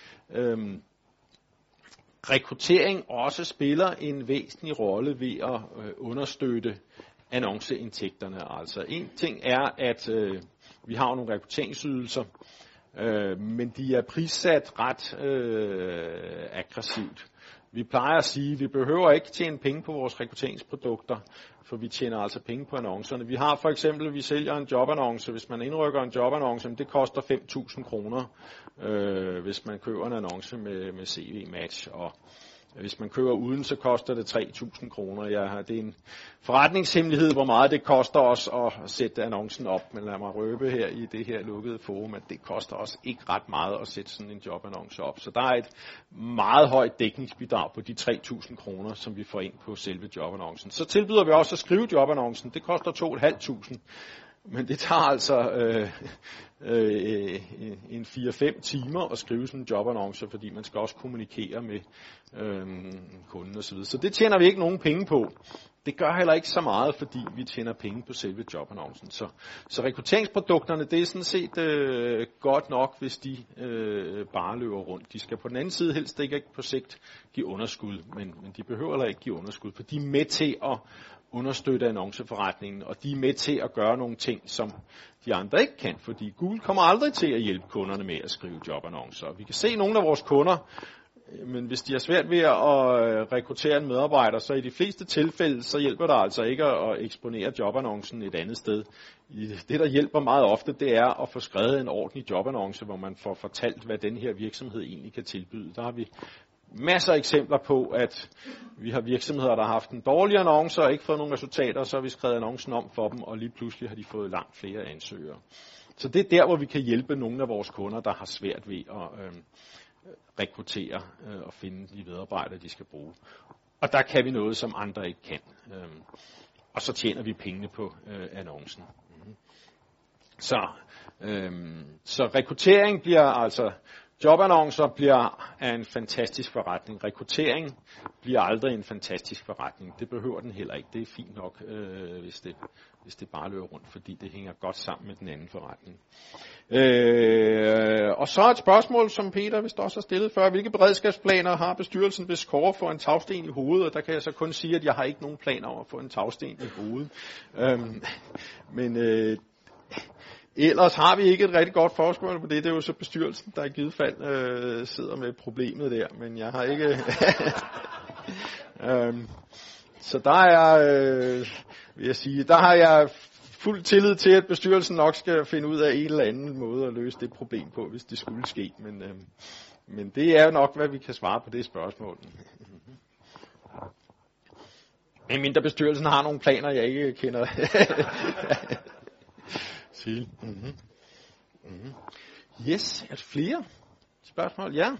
rekruttering også spiller en væsentlig rolle ved at understøtte annonceindtægterne. Altså en ting er, at vi har nogle rekrutteringsydelser, men de er prissat ret aggressivt. Vi plejer at sige, at vi behøver ikke tjene penge på vores rekrutteringsprodukter, for vi tjener altså penge på annoncerne. Vi har for eksempel, vi sælger en jobannonce. Hvis man indrykker en jobannonce, det koster 5.000 kroner, hvis man køber en annonce med CV-match. Og hvis man køber uden, så koster det 3.000 kroner. Det er en forretningshemmelighed, hvor meget det koster os at sætte annoncen op. Men lad mig røbe her i det her lukkede forum, at det koster os ikke ret meget at sætte sådan en jobannonce op. Så der er et meget højt dækningsbidrag på de 3.000 kroner, som vi får ind på selve jobannoncen. Så tilbyder vi også at skrive jobannoncen. Det koster 2.500. Men det tager altså en 4-5 timer at skrive sådan en jobannonce, fordi man skal også kommunikere med kunden osv. Så det tjener vi ikke nogen penge på. Det gør heller ikke så meget, fordi vi tjener penge på selve jobannoncen. Så rekrutteringsprodukterne, det er sådan set godt nok, hvis de bare løber rundt. De skal på den anden side helst ikke på sigt give underskud, men de behøver heller ikke give underskud, for de er med til at understøtte annonceforretningen, og de er med til at gøre nogle ting, som de andre ikke kan, fordi Google kommer aldrig til at hjælpe kunderne med at skrive jobannoncer. Vi kan se nogle af vores kunder, men hvis de har svært ved at rekruttere en medarbejder, så i de fleste tilfælde, så hjælper det altså ikke at eksponere jobannoncen et andet sted. Det, der hjælper meget ofte, det er at få skrevet en ordentlig jobannonce, hvor man får fortalt, hvad den her virksomhed egentlig kan tilbyde. Der har vi masser af eksempler på, at vi har virksomheder, der har haft en dårlig annonce og ikke fået nogle resultater, så har vi skrevet annoncen om for dem, og lige pludselig har de fået langt flere ansøgere. Så det er der, hvor vi kan hjælpe nogle af vores kunder, der har svært ved at rekruttere og finde de medarbejdere, de skal bruge. Og der kan vi noget, som andre ikke kan. Og så tjener vi pengene på annoncen. Så rekruttering bliver altså... Jobannoncer bliver en fantastisk forretning. Rekruttering bliver aldrig en fantastisk forretning. Det behøver den heller ikke. Det er fint nok, hvis det bare løber rundt, fordi det hænger godt sammen med den anden forretning. Og så et spørgsmål, som Peter vist også har stillet før. Hvilke beredskabsplaner har bestyrelsen, hvis Kåre får en tagsten i hovedet? Og der kan jeg så kun sige, at jeg har ikke nogen planer om at få en tagsten i hovedet. Ellers har vi ikke et rigtig godt forspørgsmål på det. Det er jo så bestyrelsen, der i givet fald sidder med problemet der. Men jeg har ikke... så der er, vil jeg sige, der har jeg fuld tillid til, at bestyrelsen nok skal finde ud af en eller anden måde at løse det problem på, hvis det skulle ske. Men det er jo nok, hvad vi kan svare på det spørgsmål. Mindre bestyrelsen har nogle planer, jeg ikke kender. Yes, er der flere spørgsmål? Ja.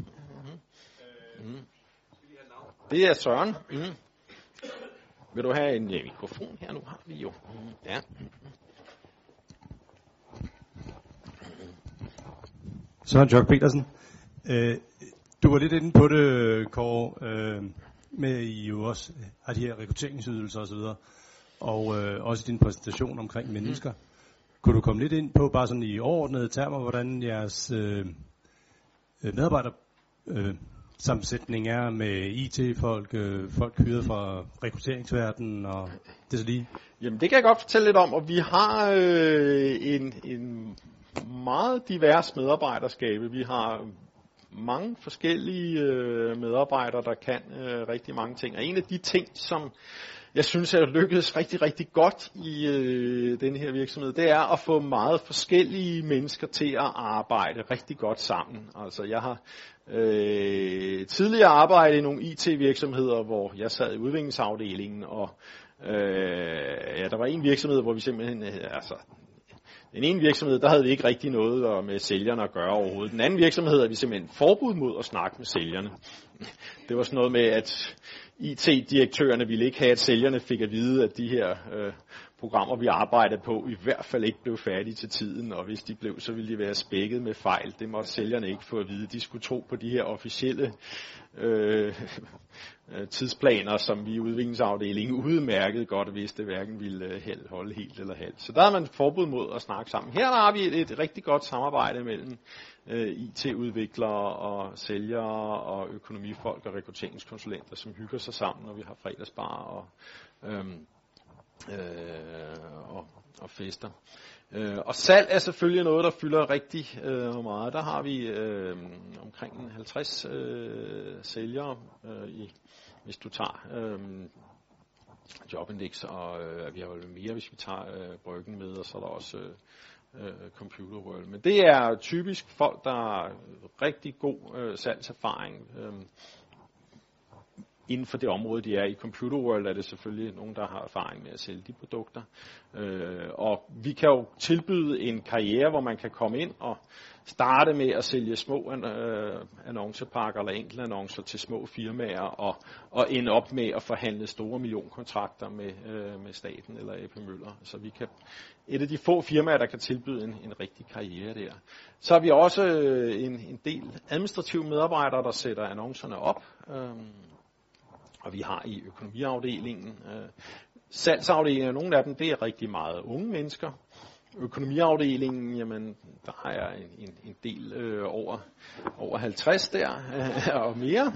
Det er Søren. Vil du have en mikrofon her? Nu har vi jo. Ja. Søren Jørg Petersen. Du var lidt inde på det, Kåre, med I jo også har de her rekrutteringsydelser osv., og også din præsentation omkring mennesker. Kunne du komme lidt ind på, bare sådan i overordnede termer, hvordan jeres medarbejdersammensætning er med IT-folk, folk hyret fra rekrutteringsverdenen og det så lige? Jamen det kan jeg godt fortælle lidt om, og vi har en meget divers medarbejderskabe. Vi har mange forskellige medarbejdere, der kan rigtig mange ting. Og en af de ting, som jeg synes er lykkedes rigtig, rigtig godt i den her virksomhed, det er at få meget forskellige mennesker til at arbejde rigtig godt sammen. Altså jeg har tidligere arbejdet i nogle IT-virksomheder, hvor jeg sad i udviklingsafdelingen, og der var en virksomhed, hvor vi simpelthen, den ene virksomhed, der havde vi ikke rigtig noget med sælgerne at gøre overhovedet. Den anden virksomhed havde vi simpelthen forbud mod at snakke med sælgerne. Det var sådan noget med, at IT-direktørerne ville ikke have, at sælgerne fik at vide, at de her programmer, vi arbejdede på, i hvert fald ikke blev færdige til tiden, og hvis de blev, så ville de være spækket med fejl. Det måtte sælgerne ikke få at vide. De skulle tro på de her officielle tidsplaner, som vi i udviklingsafdelingen udmærket godt vidste, hverken ville holde helt eller halvt. Så der har man forbud mod at snakke sammen. Her der har vi et rigtig godt samarbejde mellem IT-udviklere og sælgere og økonomifolk og rekrutteringskonsulenter, som hygger sig sammen, når vi har fredagsbar og fester. Og salg er selvfølgelig noget, der fylder rigtig meget. Der har vi omkring 50 sælgere, hvis du tager Jobindex, og vi har jo mere, hvis vi tager Bryggen med, og så er der også Computer World. Men det er typisk folk, der har rigtig god salgserfaring inden for det område, de er i. Computer World er det selvfølgelig nogen, der har erfaring med at sælge de produkter. Og vi kan jo tilbyde en karriere, hvor man kan komme ind og starte med at sælge små annoncepakker eller enkelte annoncer til små firmaer, og ende op med at forhandle store millionkontrakter med staten eller AP Møller. Så vi kan et af de få firmaer, der kan tilbyde en rigtig karriere der. Så har vi også en del administrative medarbejdere, der sætter annoncerne op. Og vi har i økonomiafdelingen, salgsafdelingen, nogle af dem, det er rigtig meget unge mennesker. Økonomiafdelingen, jamen, der er en del over 50 der, og mere.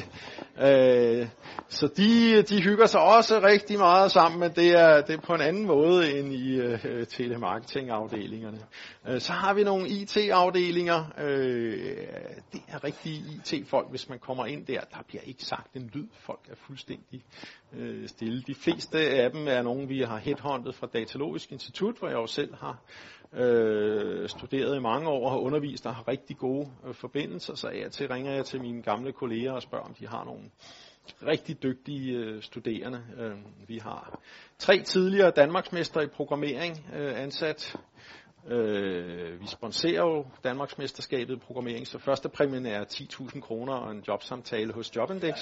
Så de hygger sig også rigtig meget sammen, men det er på en anden måde end i telemarketingafdelingerne. Så har vi nogle IT-afdelinger. Det er rigtige IT-folk, hvis man kommer ind der. Der bliver ikke sagt en lyd. Folk er fuldstændig stille. De fleste af dem er nogen, vi har headhuntet fra Datalogisk Institut, hvor jeg jo selv har studeret i mange år og har undervist og har rigtig gode forbindelser. Så af og til ringer jeg til mine gamle kolleger og spørger, om de har nogle rigtig dygtige studerende. Vi har 3 tidligere danmarksmestre i programmering ansat. Vi sponsorerer jo Danmarksmesterskabet i programmering, så første præmien er 10.000 kroner og en jobsamtale hos Jobindex.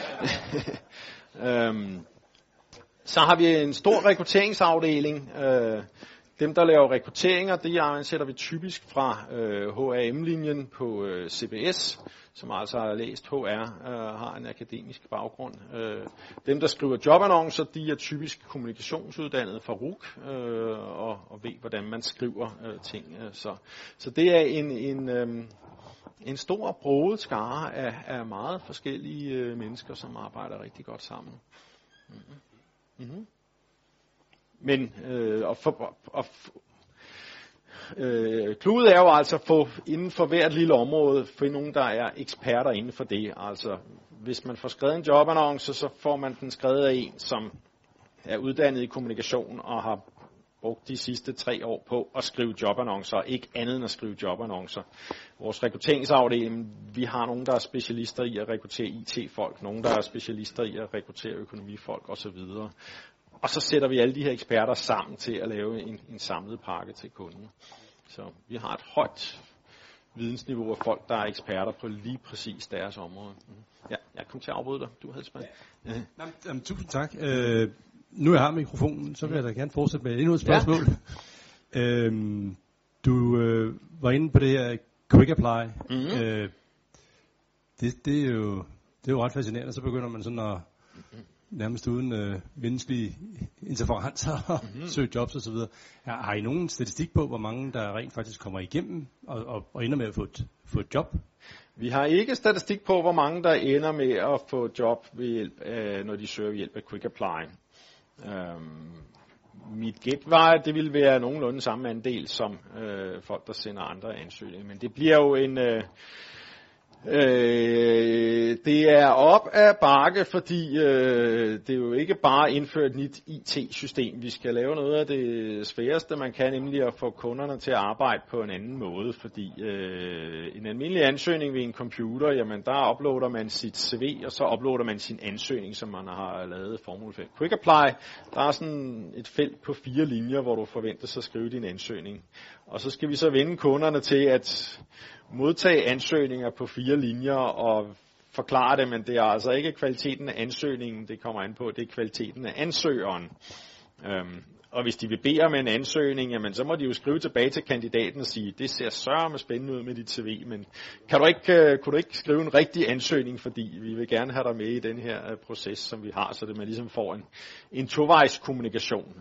Så har vi en stor rekrutteringsafdeling. Dem, der laver rekrutteringer, det ansætter vi typisk fra HRM-linjen på CBS, som altså har læst HR, har en akademisk baggrund. Dem, der skriver jobannoncer, de er typisk kommunikationsuddannet fra RUC og ved, hvordan man skriver ting. Så det er en stor broget skare af meget forskellige mennesker, som arbejder rigtig godt sammen. Mm-hmm. Men kludet er jo altså at få inden for hvert lille område, finde nogen, der er eksperter inden for det. Altså, hvis man får skrevet en jobannonce, så får man den skrevet af en, som er uddannet i kommunikation og har brugt de sidste 3 år på at skrive jobannoncer, og ikke andet end at skrive jobannoncer. Vores rekrutteringsafdeling, vi har nogen, der er specialister i at rekruttere IT-folk, nogen, der er specialister i at rekruttere økonomifolk osv. Og så sætter vi alle de her eksperter sammen til at lave en samlet pakke til kunden. Så vi har et højt vidensniveau af folk, der er eksperter på lige præcis deres område. Ja, jeg kom til at afbryde dig. Du havde et spørgsmål. Tusind tak. Nu jeg har mikrofonen, så vil jeg da gerne fortsætte med endnu et spørgsmål. Ja. Du var inde på det her Quick Apply. Det er jo ret fascinerende. Så begynder man sådan at nærmest uden menneskelige interferencer søge jobs osv. Har I nogen statistik på, hvor mange der rent faktisk kommer igennem og ender med at få et job? Vi har ikke statistik på, hvor mange der ender med at få job ved hjælp af, når de søger ved hjælp af Quick Apply. Mit gæt var, at det ville være nogenlunde samme andel som folk, der sender andre ansøgninger. Men det bliver jo det er op ad bakke, fordi det er jo ikke bare indføre et nyt IT-system. Vi skal lave noget af det sværeste, man kan, nemlig at få kunderne til at arbejde på en anden måde. Fordi en almindelig ansøgning ved en computer, jamen der uploader man sit CV, og så uploader man sin ansøgning, som man har lavet formålfelt. Quick Apply, der er sådan et felt på 4 linjer, hvor du forventes at skrive din ansøgning. Og så skal vi så vende kunderne til at modtage ansøgninger på 4 linjer og forklare det, men det er altså ikke kvaliteten af ansøgningen, det kommer an på, det er kvaliteten af ansøgeren. Og hvis de vil bede om en ansøgning, jamen, så må de jo skrive tilbage til kandidaten og sige, det ser sørme spændende ud med dit CV, men kunne du ikke skrive en rigtig ansøgning, fordi vi vil gerne have dig med i den her proces, som vi har, så det man ligesom får en tovejs kommunikation.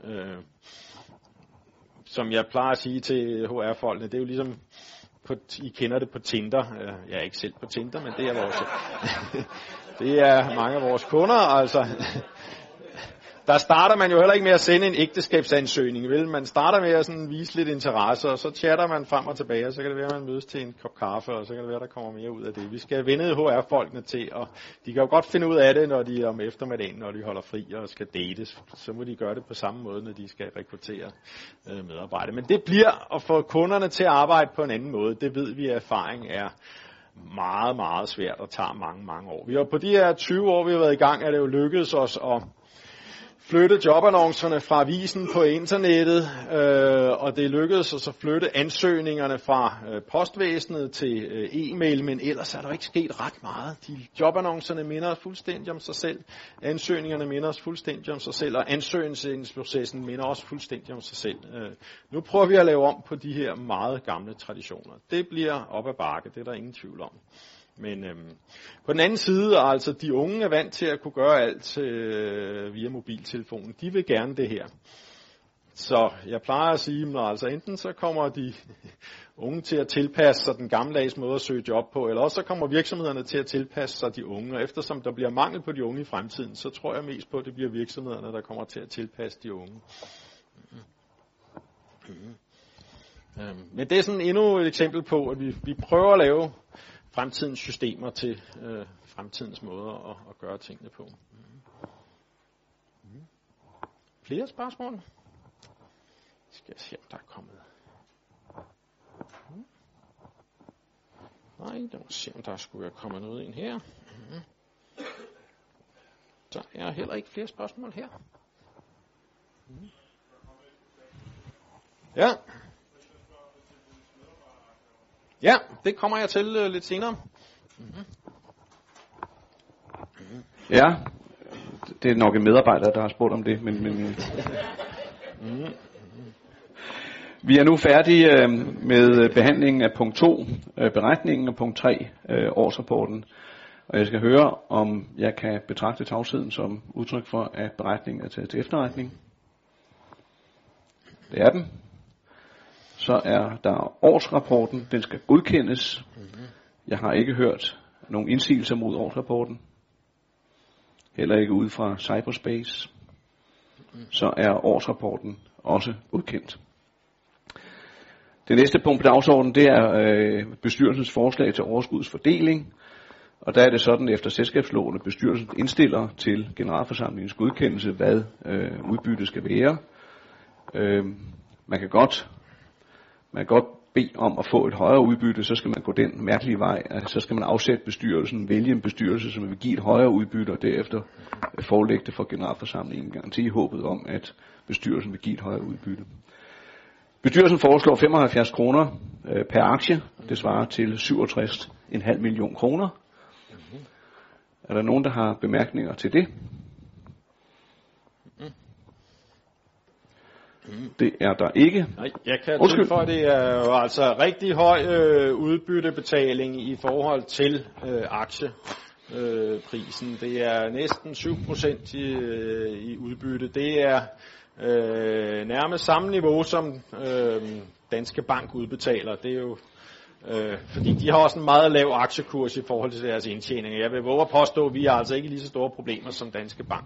Som jeg plejer at sige til HR-folkene, det er jo ligesom, I kender det på Tinder. Jeg er ikke selv på Tinder, men det er det er mange af vores kunder, altså. Der starter man jo heller ikke med at sende en ægteskabsansøgning, vel? Man starter med at sådan vise lidt interesse, og så chatter man frem og tilbage, og så kan det være, at man mødes til en kop kaffe, og så kan det være, der kommer mere ud af det. Vi skal vende HR-folkene til, og de kan jo godt finde ud af det, når de om eftermiddagen, når de holder fri og skal dates. Så må de gøre det på samme måde, når de skal rekruttere medarbejdere. Men det bliver at få kunderne til at arbejde på en anden måde. Det ved vi af erfaring er meget, meget svært og tager mange, mange år. Vi har på de her 20 år, vi har været i gang, er det jo lykkedes os at flytte jobannoncerne fra avisen på internettet, og det lykkedes os at flytte ansøgningerne fra postvæsenet til e-mail, men ellers er der ikke sket ret meget. Jobannoncerne minder os fuldstændig om sig selv, ansøgningerne minder os fuldstændig om sig selv, og ansøgningsprocessen minder os fuldstændig om sig selv. Nu prøver vi at lave om på de her meget gamle traditioner. Det bliver op ad bakke, det er der ingen tvivl om. Men på den anden side, altså de unge er vant til at kunne gøre alt via mobiltelefonen. De vil gerne det her. Så jeg plejer at sige, at altså enten så kommer de unge til at tilpasse sig den gammeldags måde at søge job på, eller også så kommer virksomhederne til at tilpasse sig de unge. Og eftersom der bliver mangel på de unge i fremtiden, så tror jeg mest på, at det bliver virksomhederne, der kommer til at tilpasse de unge. Men det er sådan endnu et eksempel på, at vi prøver at lave fremtidens systemer til fremtidens måder at gøre tingene på. Flere spørgsmål? Skal jeg se, om der er kommet. Nej, lad os se, om der skulle være kommet noget ind her. Så er der heller ikke flere spørgsmål her. Ja. Ja, det kommer jeg til lidt senere. Ja, det er nok en medarbejder, der har spurgt om det, men vi er nu færdige med behandlingen af punkt 2, beretningen, og punkt 3, årsrapporten. Og jeg skal høre, om jeg kan betragte tavsheden som udtryk for, at beretningen er taget til efterretning. Det er den. Så er der årsrapporten, den skal godkendes. Jeg har ikke hørt nogen indsigelser mod årsrapporten. Heller ikke ud fra cyberspace. Så er årsrapporten også godkendt. Det næste punkt på dagsordenen, det er bestyrelsens forslag til overskudsfordeling. Og der er det sådan, efter selskabsloven, at bestyrelsen indstiller til generalforsamlingens godkendelse, hvad udbyttet skal være. Man kan godt bede om at få et højere udbytte, så skal man gå den mærkelige vej, så skal man afsætte bestyrelsen, vælge en bestyrelse, som vil give et højere udbytte, og derefter forelægge det for generalforsamlingen en garanti i håbet om, at bestyrelsen vil give et højere udbytte. Bestyrelsen foreslår 75 kroner per aktie. Det svarer til 67,5 millioner kroner. Er der nogen, der har bemærkninger til det? Det er der ikke. Nej, jeg kan tilføje, det er jo altså rigtig høj udbyttebetaling i forhold til aktieprisen. Det er næsten 7% i udbytte. Det er nærmest samme niveau som Danske Bank udbetaler. Det er jo fordi de har også en meget lav aktiekurs i forhold til deres indtjening. Jeg vil våge at påstå, at vi har altså ikke lige så store problemer som Danske Bank.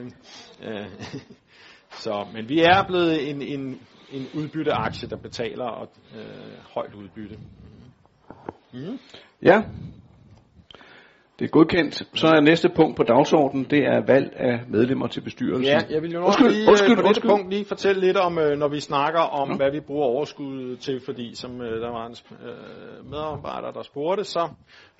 Men vi er blevet en udbytteaktie, der betaler højt udbytte. Ja, det er godkendt. Så er næste punkt på dagsordenen, det er valg af medlemmer til bestyrelsen. Ja, jeg vil jo nok på dette punkt lige fortælle lidt om, når vi snakker om, hvad vi bruger overskud til, fordi som der var en medarbejder, der spurgte, så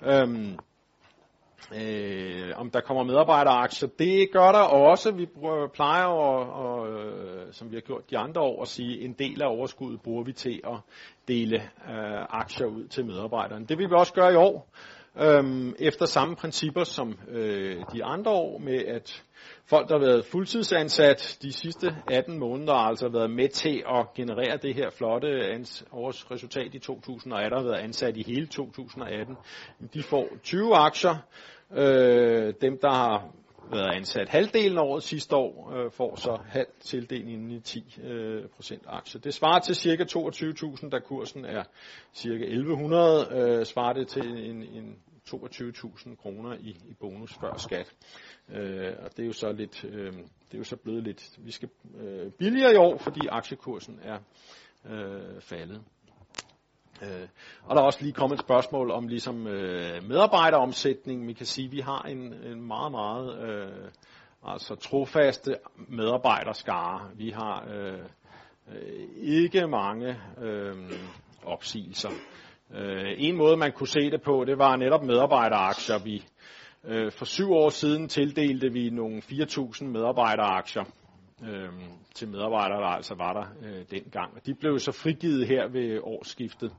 om der kommer medarbejderaktier. Det gør der også. Vi plejer som vi har gjort de andre år, at sige, en del af overskuddet bruger vi til at dele aktier ud til medarbejderne. Det vil vi også gøre i år, efter samme principper som de andre år, med at folk, der har været fuldtidsansat de sidste 18 måneder, altså har været med til at generere det her flotte årsresultat i 2018, og har været ansat i hele 2018. De får 20 aktier. Dem, der har været ansat halvdelen af året sidste år, får så halv tildeling inden i 10% aktier. Det svarer til ca. 22.000, da kursen er ca. 1100, svarer det til en 22.000 kroner i bonus før skat. Og det er jo så lidt, det er jo så blevet lidt, vi skal billigere i år, fordi aktiekursen er faldet. Og der er også lige kommet et spørgsmål om ligesom medarbejderomsætning. Vi kan sige, at vi har en meget, meget altså trofaste medarbejderskare. Vi har ikke mange opsigelser. En måde, man kunne se det på, det var netop medarbejderaktier. Vi for 7 år siden tildelte vi nogle 4.000 medarbejderaktier til medarbejdere, der altså var der dengang. Og de blev så frigivet her ved årsskiftet.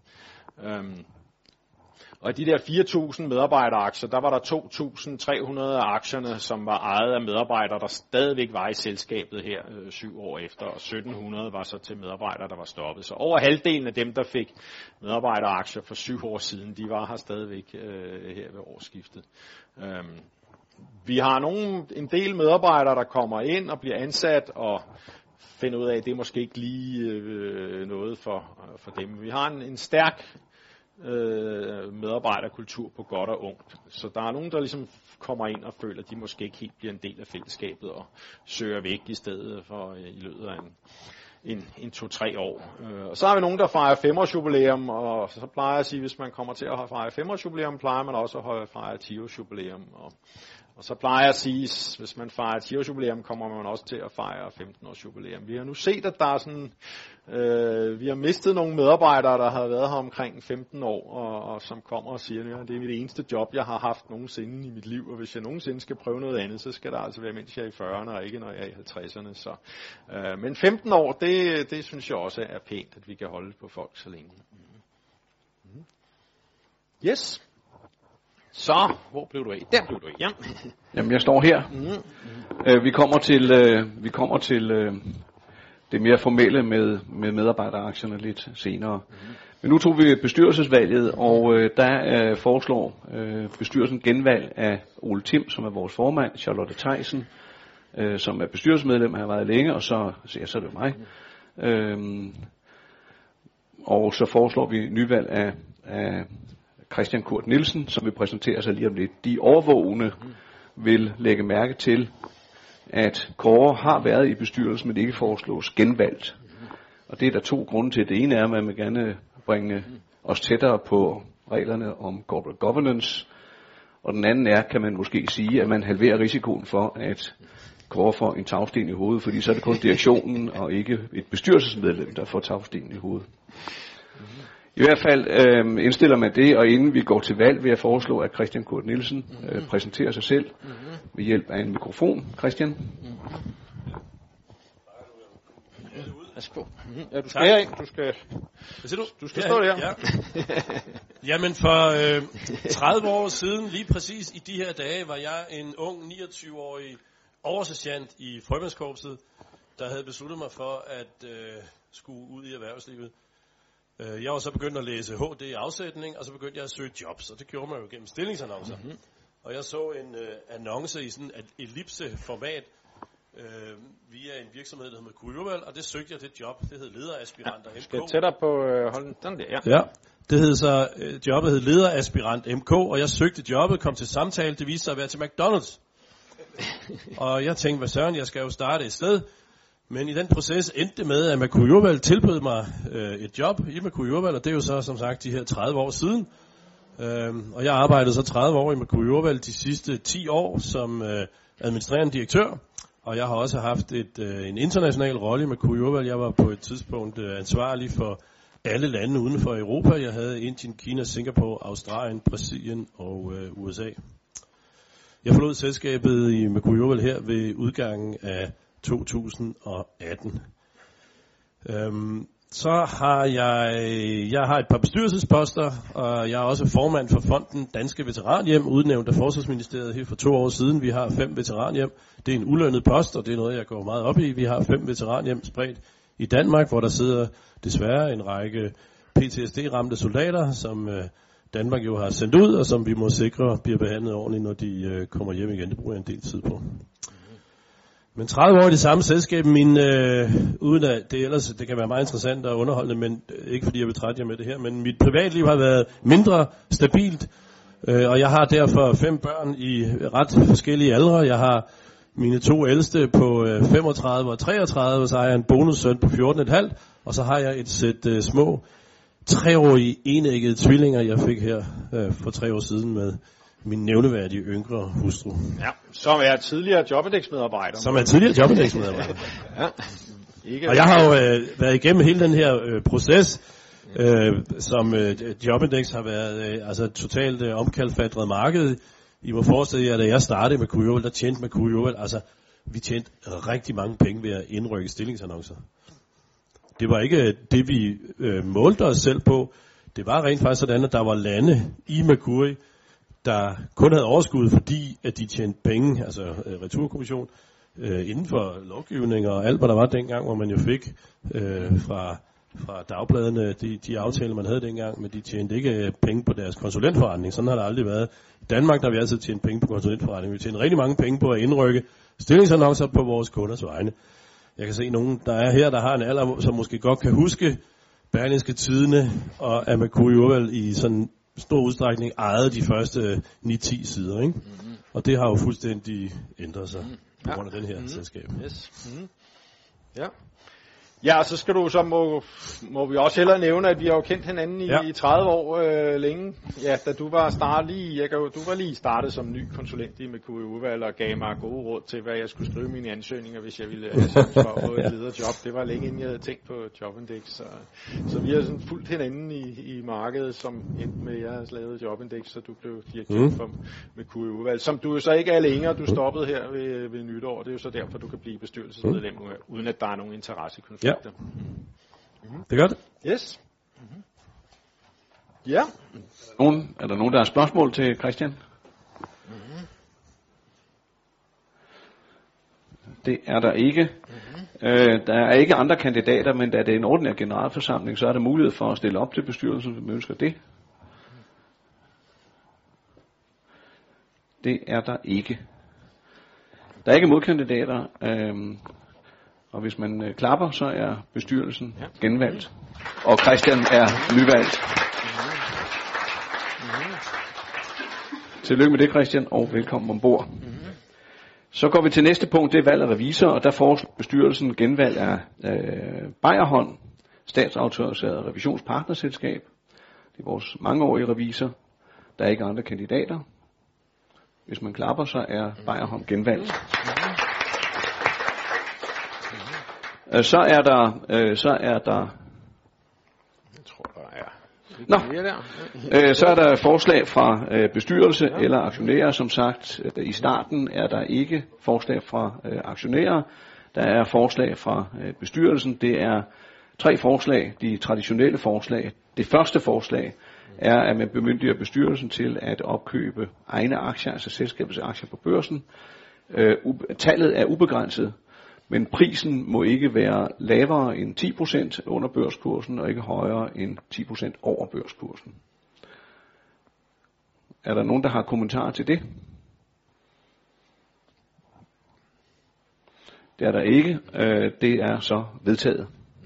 Og i de der 4.000 medarbejderaktier, der var der 2.300 af aktierne, som var ejet af medarbejdere, der stadigvæk var i selskabet her 7 år efter, og 1.700 var så til medarbejdere, der var stoppet. Så over halvdelen af dem, der fik medarbejderaktier for 7 år siden, de var her stadigvæk her ved årsskiftet. Vi har en del medarbejdere, der kommer ind og bliver ansat og finder ud af, at det er måske ikke lige noget for dem. Vi har en stærk medarbejderkultur på godt og ondt. Så der er nogen, der ligesom kommer ind og føler, at de måske ikke helt bliver en del af fællesskabet og søger væk i stedet for i løbet af en 2-3 år. Og så har vi nogen, der fejrer 5-års jubilæum, og så plejer jeg at sige, at hvis man kommer til at fejre 5-års jubilæum, plejer man også at fejre 10-års jubilæum. Og så plejer jeg at sige, at hvis man fejrer 10-års jubilæum, kommer man også til at fejre 15-års jubilæum. Vi har nu set, at der er sådan, vi har mistet nogle medarbejdere, der har været her omkring 15 år, og som kommer og siger, at det er mit eneste job, jeg har haft nogensinde i mit liv, og hvis jeg nogensinde skal prøve noget andet, så skal der altså være, mens jeg er i 40'erne, og ikke når jeg er i 50'erne. Så, men 15 år, det synes jeg også er pænt, at vi kan holde på folk så længe. Yes. Så, hvor blev du af? Der blev du af, ja. Jamen, jeg står her. Vi kommer til det mere formelle med medarbejderaktierne lidt senere. Men nu tog vi bestyrelsesvalget, og der foreslår bestyrelsen genvalg af Ole Timm, som er vores formand, Charlotte Theisen, som er bestyrelsesmedlem, har været længe, og så er det mig. Og så foreslår vi nyvalg af Christian Kurt Nielsen, som vil præsentere sig lige om lidt. De overvågende vil lægge mærke til, at Kåre har været i bestyrelsen, men ikke foreslås genvalgt. Og det er der 2 grunde til. Det ene er, at man vil gerne bringe os tættere på reglerne om corporate governance. Og den anden er, kan man måske sige, at man halverer risikoen for, at kåre for en tagsten i hovedet, fordi så er det kun direktionen og ikke et bestyrelsesmedlem, der får tagsten i hovedet. I hvert fald indstiller man det, og inden vi går til valg, vil jeg foreslå, at Christian Kurt Nielsen præsenterer sig selv ved hjælp af en mikrofon. Christian? Ja, du skal herind. Du skal stå der. Ja. Jamen for 30 år siden, lige præcis i de her dage, var jeg en ung 29-årig oversergeant i Frømandskorpset, der havde besluttet mig for at skulle ud i erhvervslivet. Jeg var så begyndt at læse HD i afsætning, og så begyndte jeg at søge jobs, og det gjorde man jo gennem stillingsannoncer. Og jeg så en annonce i sådan et ellipseformat via en virksomhed, der hed Merkur, og det søgte jeg det job. Det hed lederaspirant og MK. Skal tættere på holden. Sådan der, ja. Det hed så, jobbet hed lederaspirant MK, og jeg søgte jobbet, kom til samtale, det viste sig at være til McDonald's. Og jeg tænkte, hvad søren, jeg skal jo starte et sted. Men i den proces endte det med, at Merkur tilbød mig et job i Merkur, og det er jo så som sagt de her 30 år siden. Og jeg arbejdede så 30 år i Merkur de sidste 10 år som administrerende direktør. Og jeg har også haft en international rolle med Merkur. Jeg var på et tidspunkt ansvarlig for alle lande uden for Europa. Jeg havde Indien, Kina, Singapore, Australien, Brasilien og USA. Jeg forlod selskabet i Merkur her ved udgangen af 2018. Så har jeg har et par bestyrelsesposter, og jeg er også formand for fonden Danske Veteranhjem, udnævnt af Forsvarsministeriet her for 2 år siden. Vi har 5 veteranhjem. Det er en ulønnet post, og det er noget, jeg går meget op i. Vi har 5 veteranhjem spredt i Danmark, hvor der sidder desværre en række PTSD-ramte soldater, som Danmark jo har sendt ud, og som vi må sikre bliver behandlet ordentligt, når de kommer hjem igen. Det bruger jeg en del tid på. Men 30 år i det samme selskab, uden at det ellers, det kan være meget interessant og underholdende, men ikke fordi jeg vil trætte jer med det her, men mit privatliv har været mindre stabilt, og jeg har derfor 5 børn i ret forskellige aldre. Jeg har mine 2 ældste på 35 og 33, og så har jeg en bonussøn på 14,5, og så har jeg et sæt små 3-årige enæggede tvillinger, jeg fik her for 3 år siden med min nævneværdige yngre hustru. Ja, som er tidligere Jobindex-medarbejder. Og jeg har jo været igennem hele den her proces, som Jobindex har været altså totalt omkalfatret marked. I må forestille jer, da jeg startede med Merkur, der tjente Merkur, altså vi tjente rigtig mange penge ved at indrykke stillingsannoncer. Det var ikke det, vi målte os selv på. Det var rent faktisk sådan, at der var lande i Merkur, der kun havde overskud, fordi at de tjente penge, altså returkommission, inden for lovgivning og alt, hvad der var dengang, hvor man jo fik fra dagbladene de aftaler, man havde dengang, men de tjente ikke penge på deres konsulentforretning. Sådan har det aldrig været. I Danmark der vi altid tjent penge på konsulentforretning. Vi tjente rigtig mange penge på at indrykke stillingsannoncer på vores kunders vegne. Jeg kan se nogen, der er her, der har en alder, som måske godt kan huske Berlingske Tidende og er Merkur i sådan stor udstrækning ejede de første 9-10 sider, ikke? Mm-hmm. Og det har jo fuldstændig ændret sig på grund af den her selskab. Yes. Mm-hmm. Ja. Ja, så skal du så må vi også hellere nævne, at vi har jo kendt hinanden i 30 år længe. Ja, da du var du var lige startet som ny konsulent i Merkur og gav mig gode råd til, hvad jeg skulle skrive mine ansøgninger, hvis jeg ville for at få et lederjob. Det var længe inden jeg havde tænkt på Jobindex. Så vi har sådan fulgt hinanden i markedet, som endte med, at jeg havde lavet Jobindex, så du blev direktør for Merkur, som du så ikke er længere. Du stoppede her ved nytår. Det er jo så derfor, du kan blive bestyrelsesmedlem, uden at der er nogen interessekonflikt. Ja. Det er godt. Yes. Mm-hmm. Ja. Er der nogen, der har spørgsmål til Christian? Mm-hmm. Det er der ikke. Mm-hmm. Der er ikke andre kandidater, men da det er en ordinær generalforsamling, så er der mulighed for at stille op til bestyrelsen, hvis man ønsker det. Det er der ikke. Der er ikke modkandidater. Og hvis man klapper, så er bestyrelsen genvalgt. Og Christian er nyvalgt. Tillykke med det, Christian, og velkommen ombord. Så går vi til næste punkt, det er valg af revisor, og der foreslår bestyrelsen genvalg af Beierhånd, statsautoriseret revisionspartnerselskab. Det er vores mangeårige revisor. Der er ikke andre kandidater. Hvis man klapper, så er Beierhånd genvalgt. Så er der Jeg tror, der er... Så er der forslag fra bestyrelse eller aktionærer. Som sagt, i starten er der ikke forslag fra aktionærer. Der er forslag fra bestyrelsen. Det er 3 forslag, de traditionelle forslag. Det første forslag er, at man bemyndiger bestyrelsen til at opkøbe egne aktier, altså selskabets aktier på børsen. Tallet er ubegrænset, men prisen må ikke være lavere end 10% under børskursen, og ikke højere end 10% over børskursen. Er der nogen, der har kommentarer til det? Det er der ikke. Det er så vedtaget.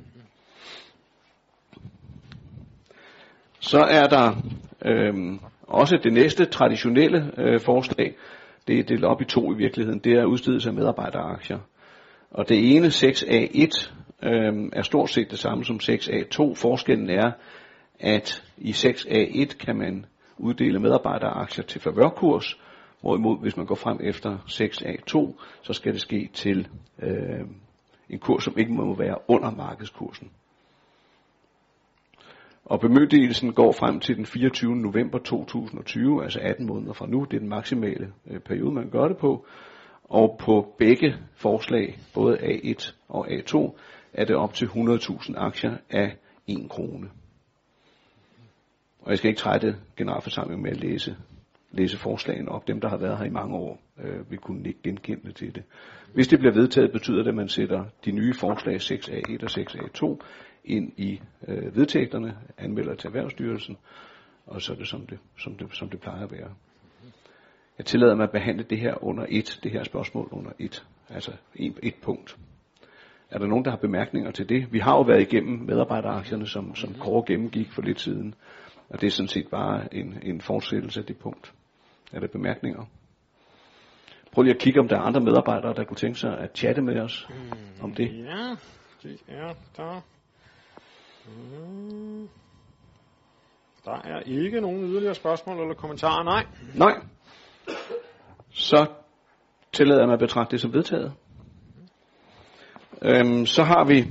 Så er der også det næste traditionelle forslag. Det er delt op i 2 i virkeligheden. Det er udstedelse af medarbejderaktier. Og det ene 6A1 er stort set det samme som 6A2. Forskellen er, at i 6A1 kan man uddele medarbejderaktier til favørkurs, hvorimod hvis man går frem efter 6A2, så skal det ske til en kurs, som ikke må være under markedskursen. Og bemyndigelsen går frem til den 24. november 2020, altså 18 måneder fra nu. Det er den maksimale periode, man gør det på. Og på begge forslag, både A1 og A2, er det op til 100.000 aktier af 1 krone. Og jeg skal ikke trætte generalforsamlingen med at læse forslagene op. Dem, der har været her i mange år, vil kunne ikke genkende til det. Hvis det bliver vedtaget, betyder det, at man sætter de nye forslag 6A1 og 6A2 ind i vedtægterne, anmelder til Erhvervsstyrelsen, og så er det som det plejer at være. Jeg tillader mig at behandle det her under det her spørgsmål under altså et punkt. Er der nogen, der har bemærkninger til det? Vi har jo været igennem medarbejderaktierne, som Kåre gennemgik for lidt siden, og det er sådan set bare en fortsættelse af det punkt. Er der bemærkninger? Prøv lige at kigge, om der er andre medarbejdere, der kunne tænke sig at chatte med os om det. Ja, det er der. Der er ikke nogen yderligere spørgsmål eller kommentarer, nej. Nej. Så tillader jeg mig at betragte det som vedtaget. Så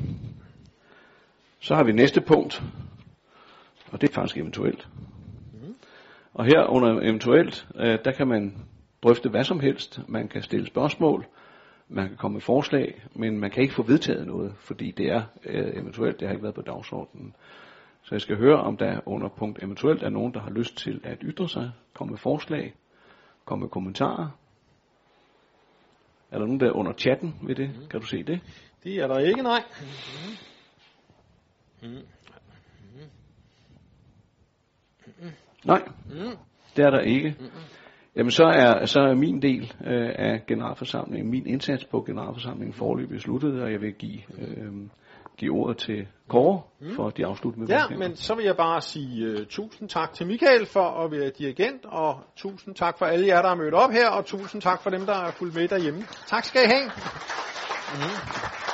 har vi næste punkt, og det er faktisk eventuelt. Og her under eventuelt, der kan man drøfte hvad som helst. Man kan stille spørgsmål, man kan komme med forslag, men man kan ikke få vedtaget noget, fordi det er eventuelt, det har ikke været på dagsordenen. Så jeg skal høre, om der under punkt eventuelt er nogen, der har lyst til at ytre sig, komme med forslag, komme med kommentarer. Er der nogen der under chatten ved det? Kan du se det? Det er der ikke, nej. Nej, det er der ikke. Jamen så er min del af generalforsamlingen, min indsats på generalforsamlingen foreløbig sluttet, og jeg vil give ordet til Kåre for de afsluttende bemærkninger. Men så vil jeg bare sige tusind tak til Michael for at være dirigent, og tusind tak for alle jer, der er mødt op her, og tusind tak for dem, der er fulgt med derhjemme. Tak skal I have.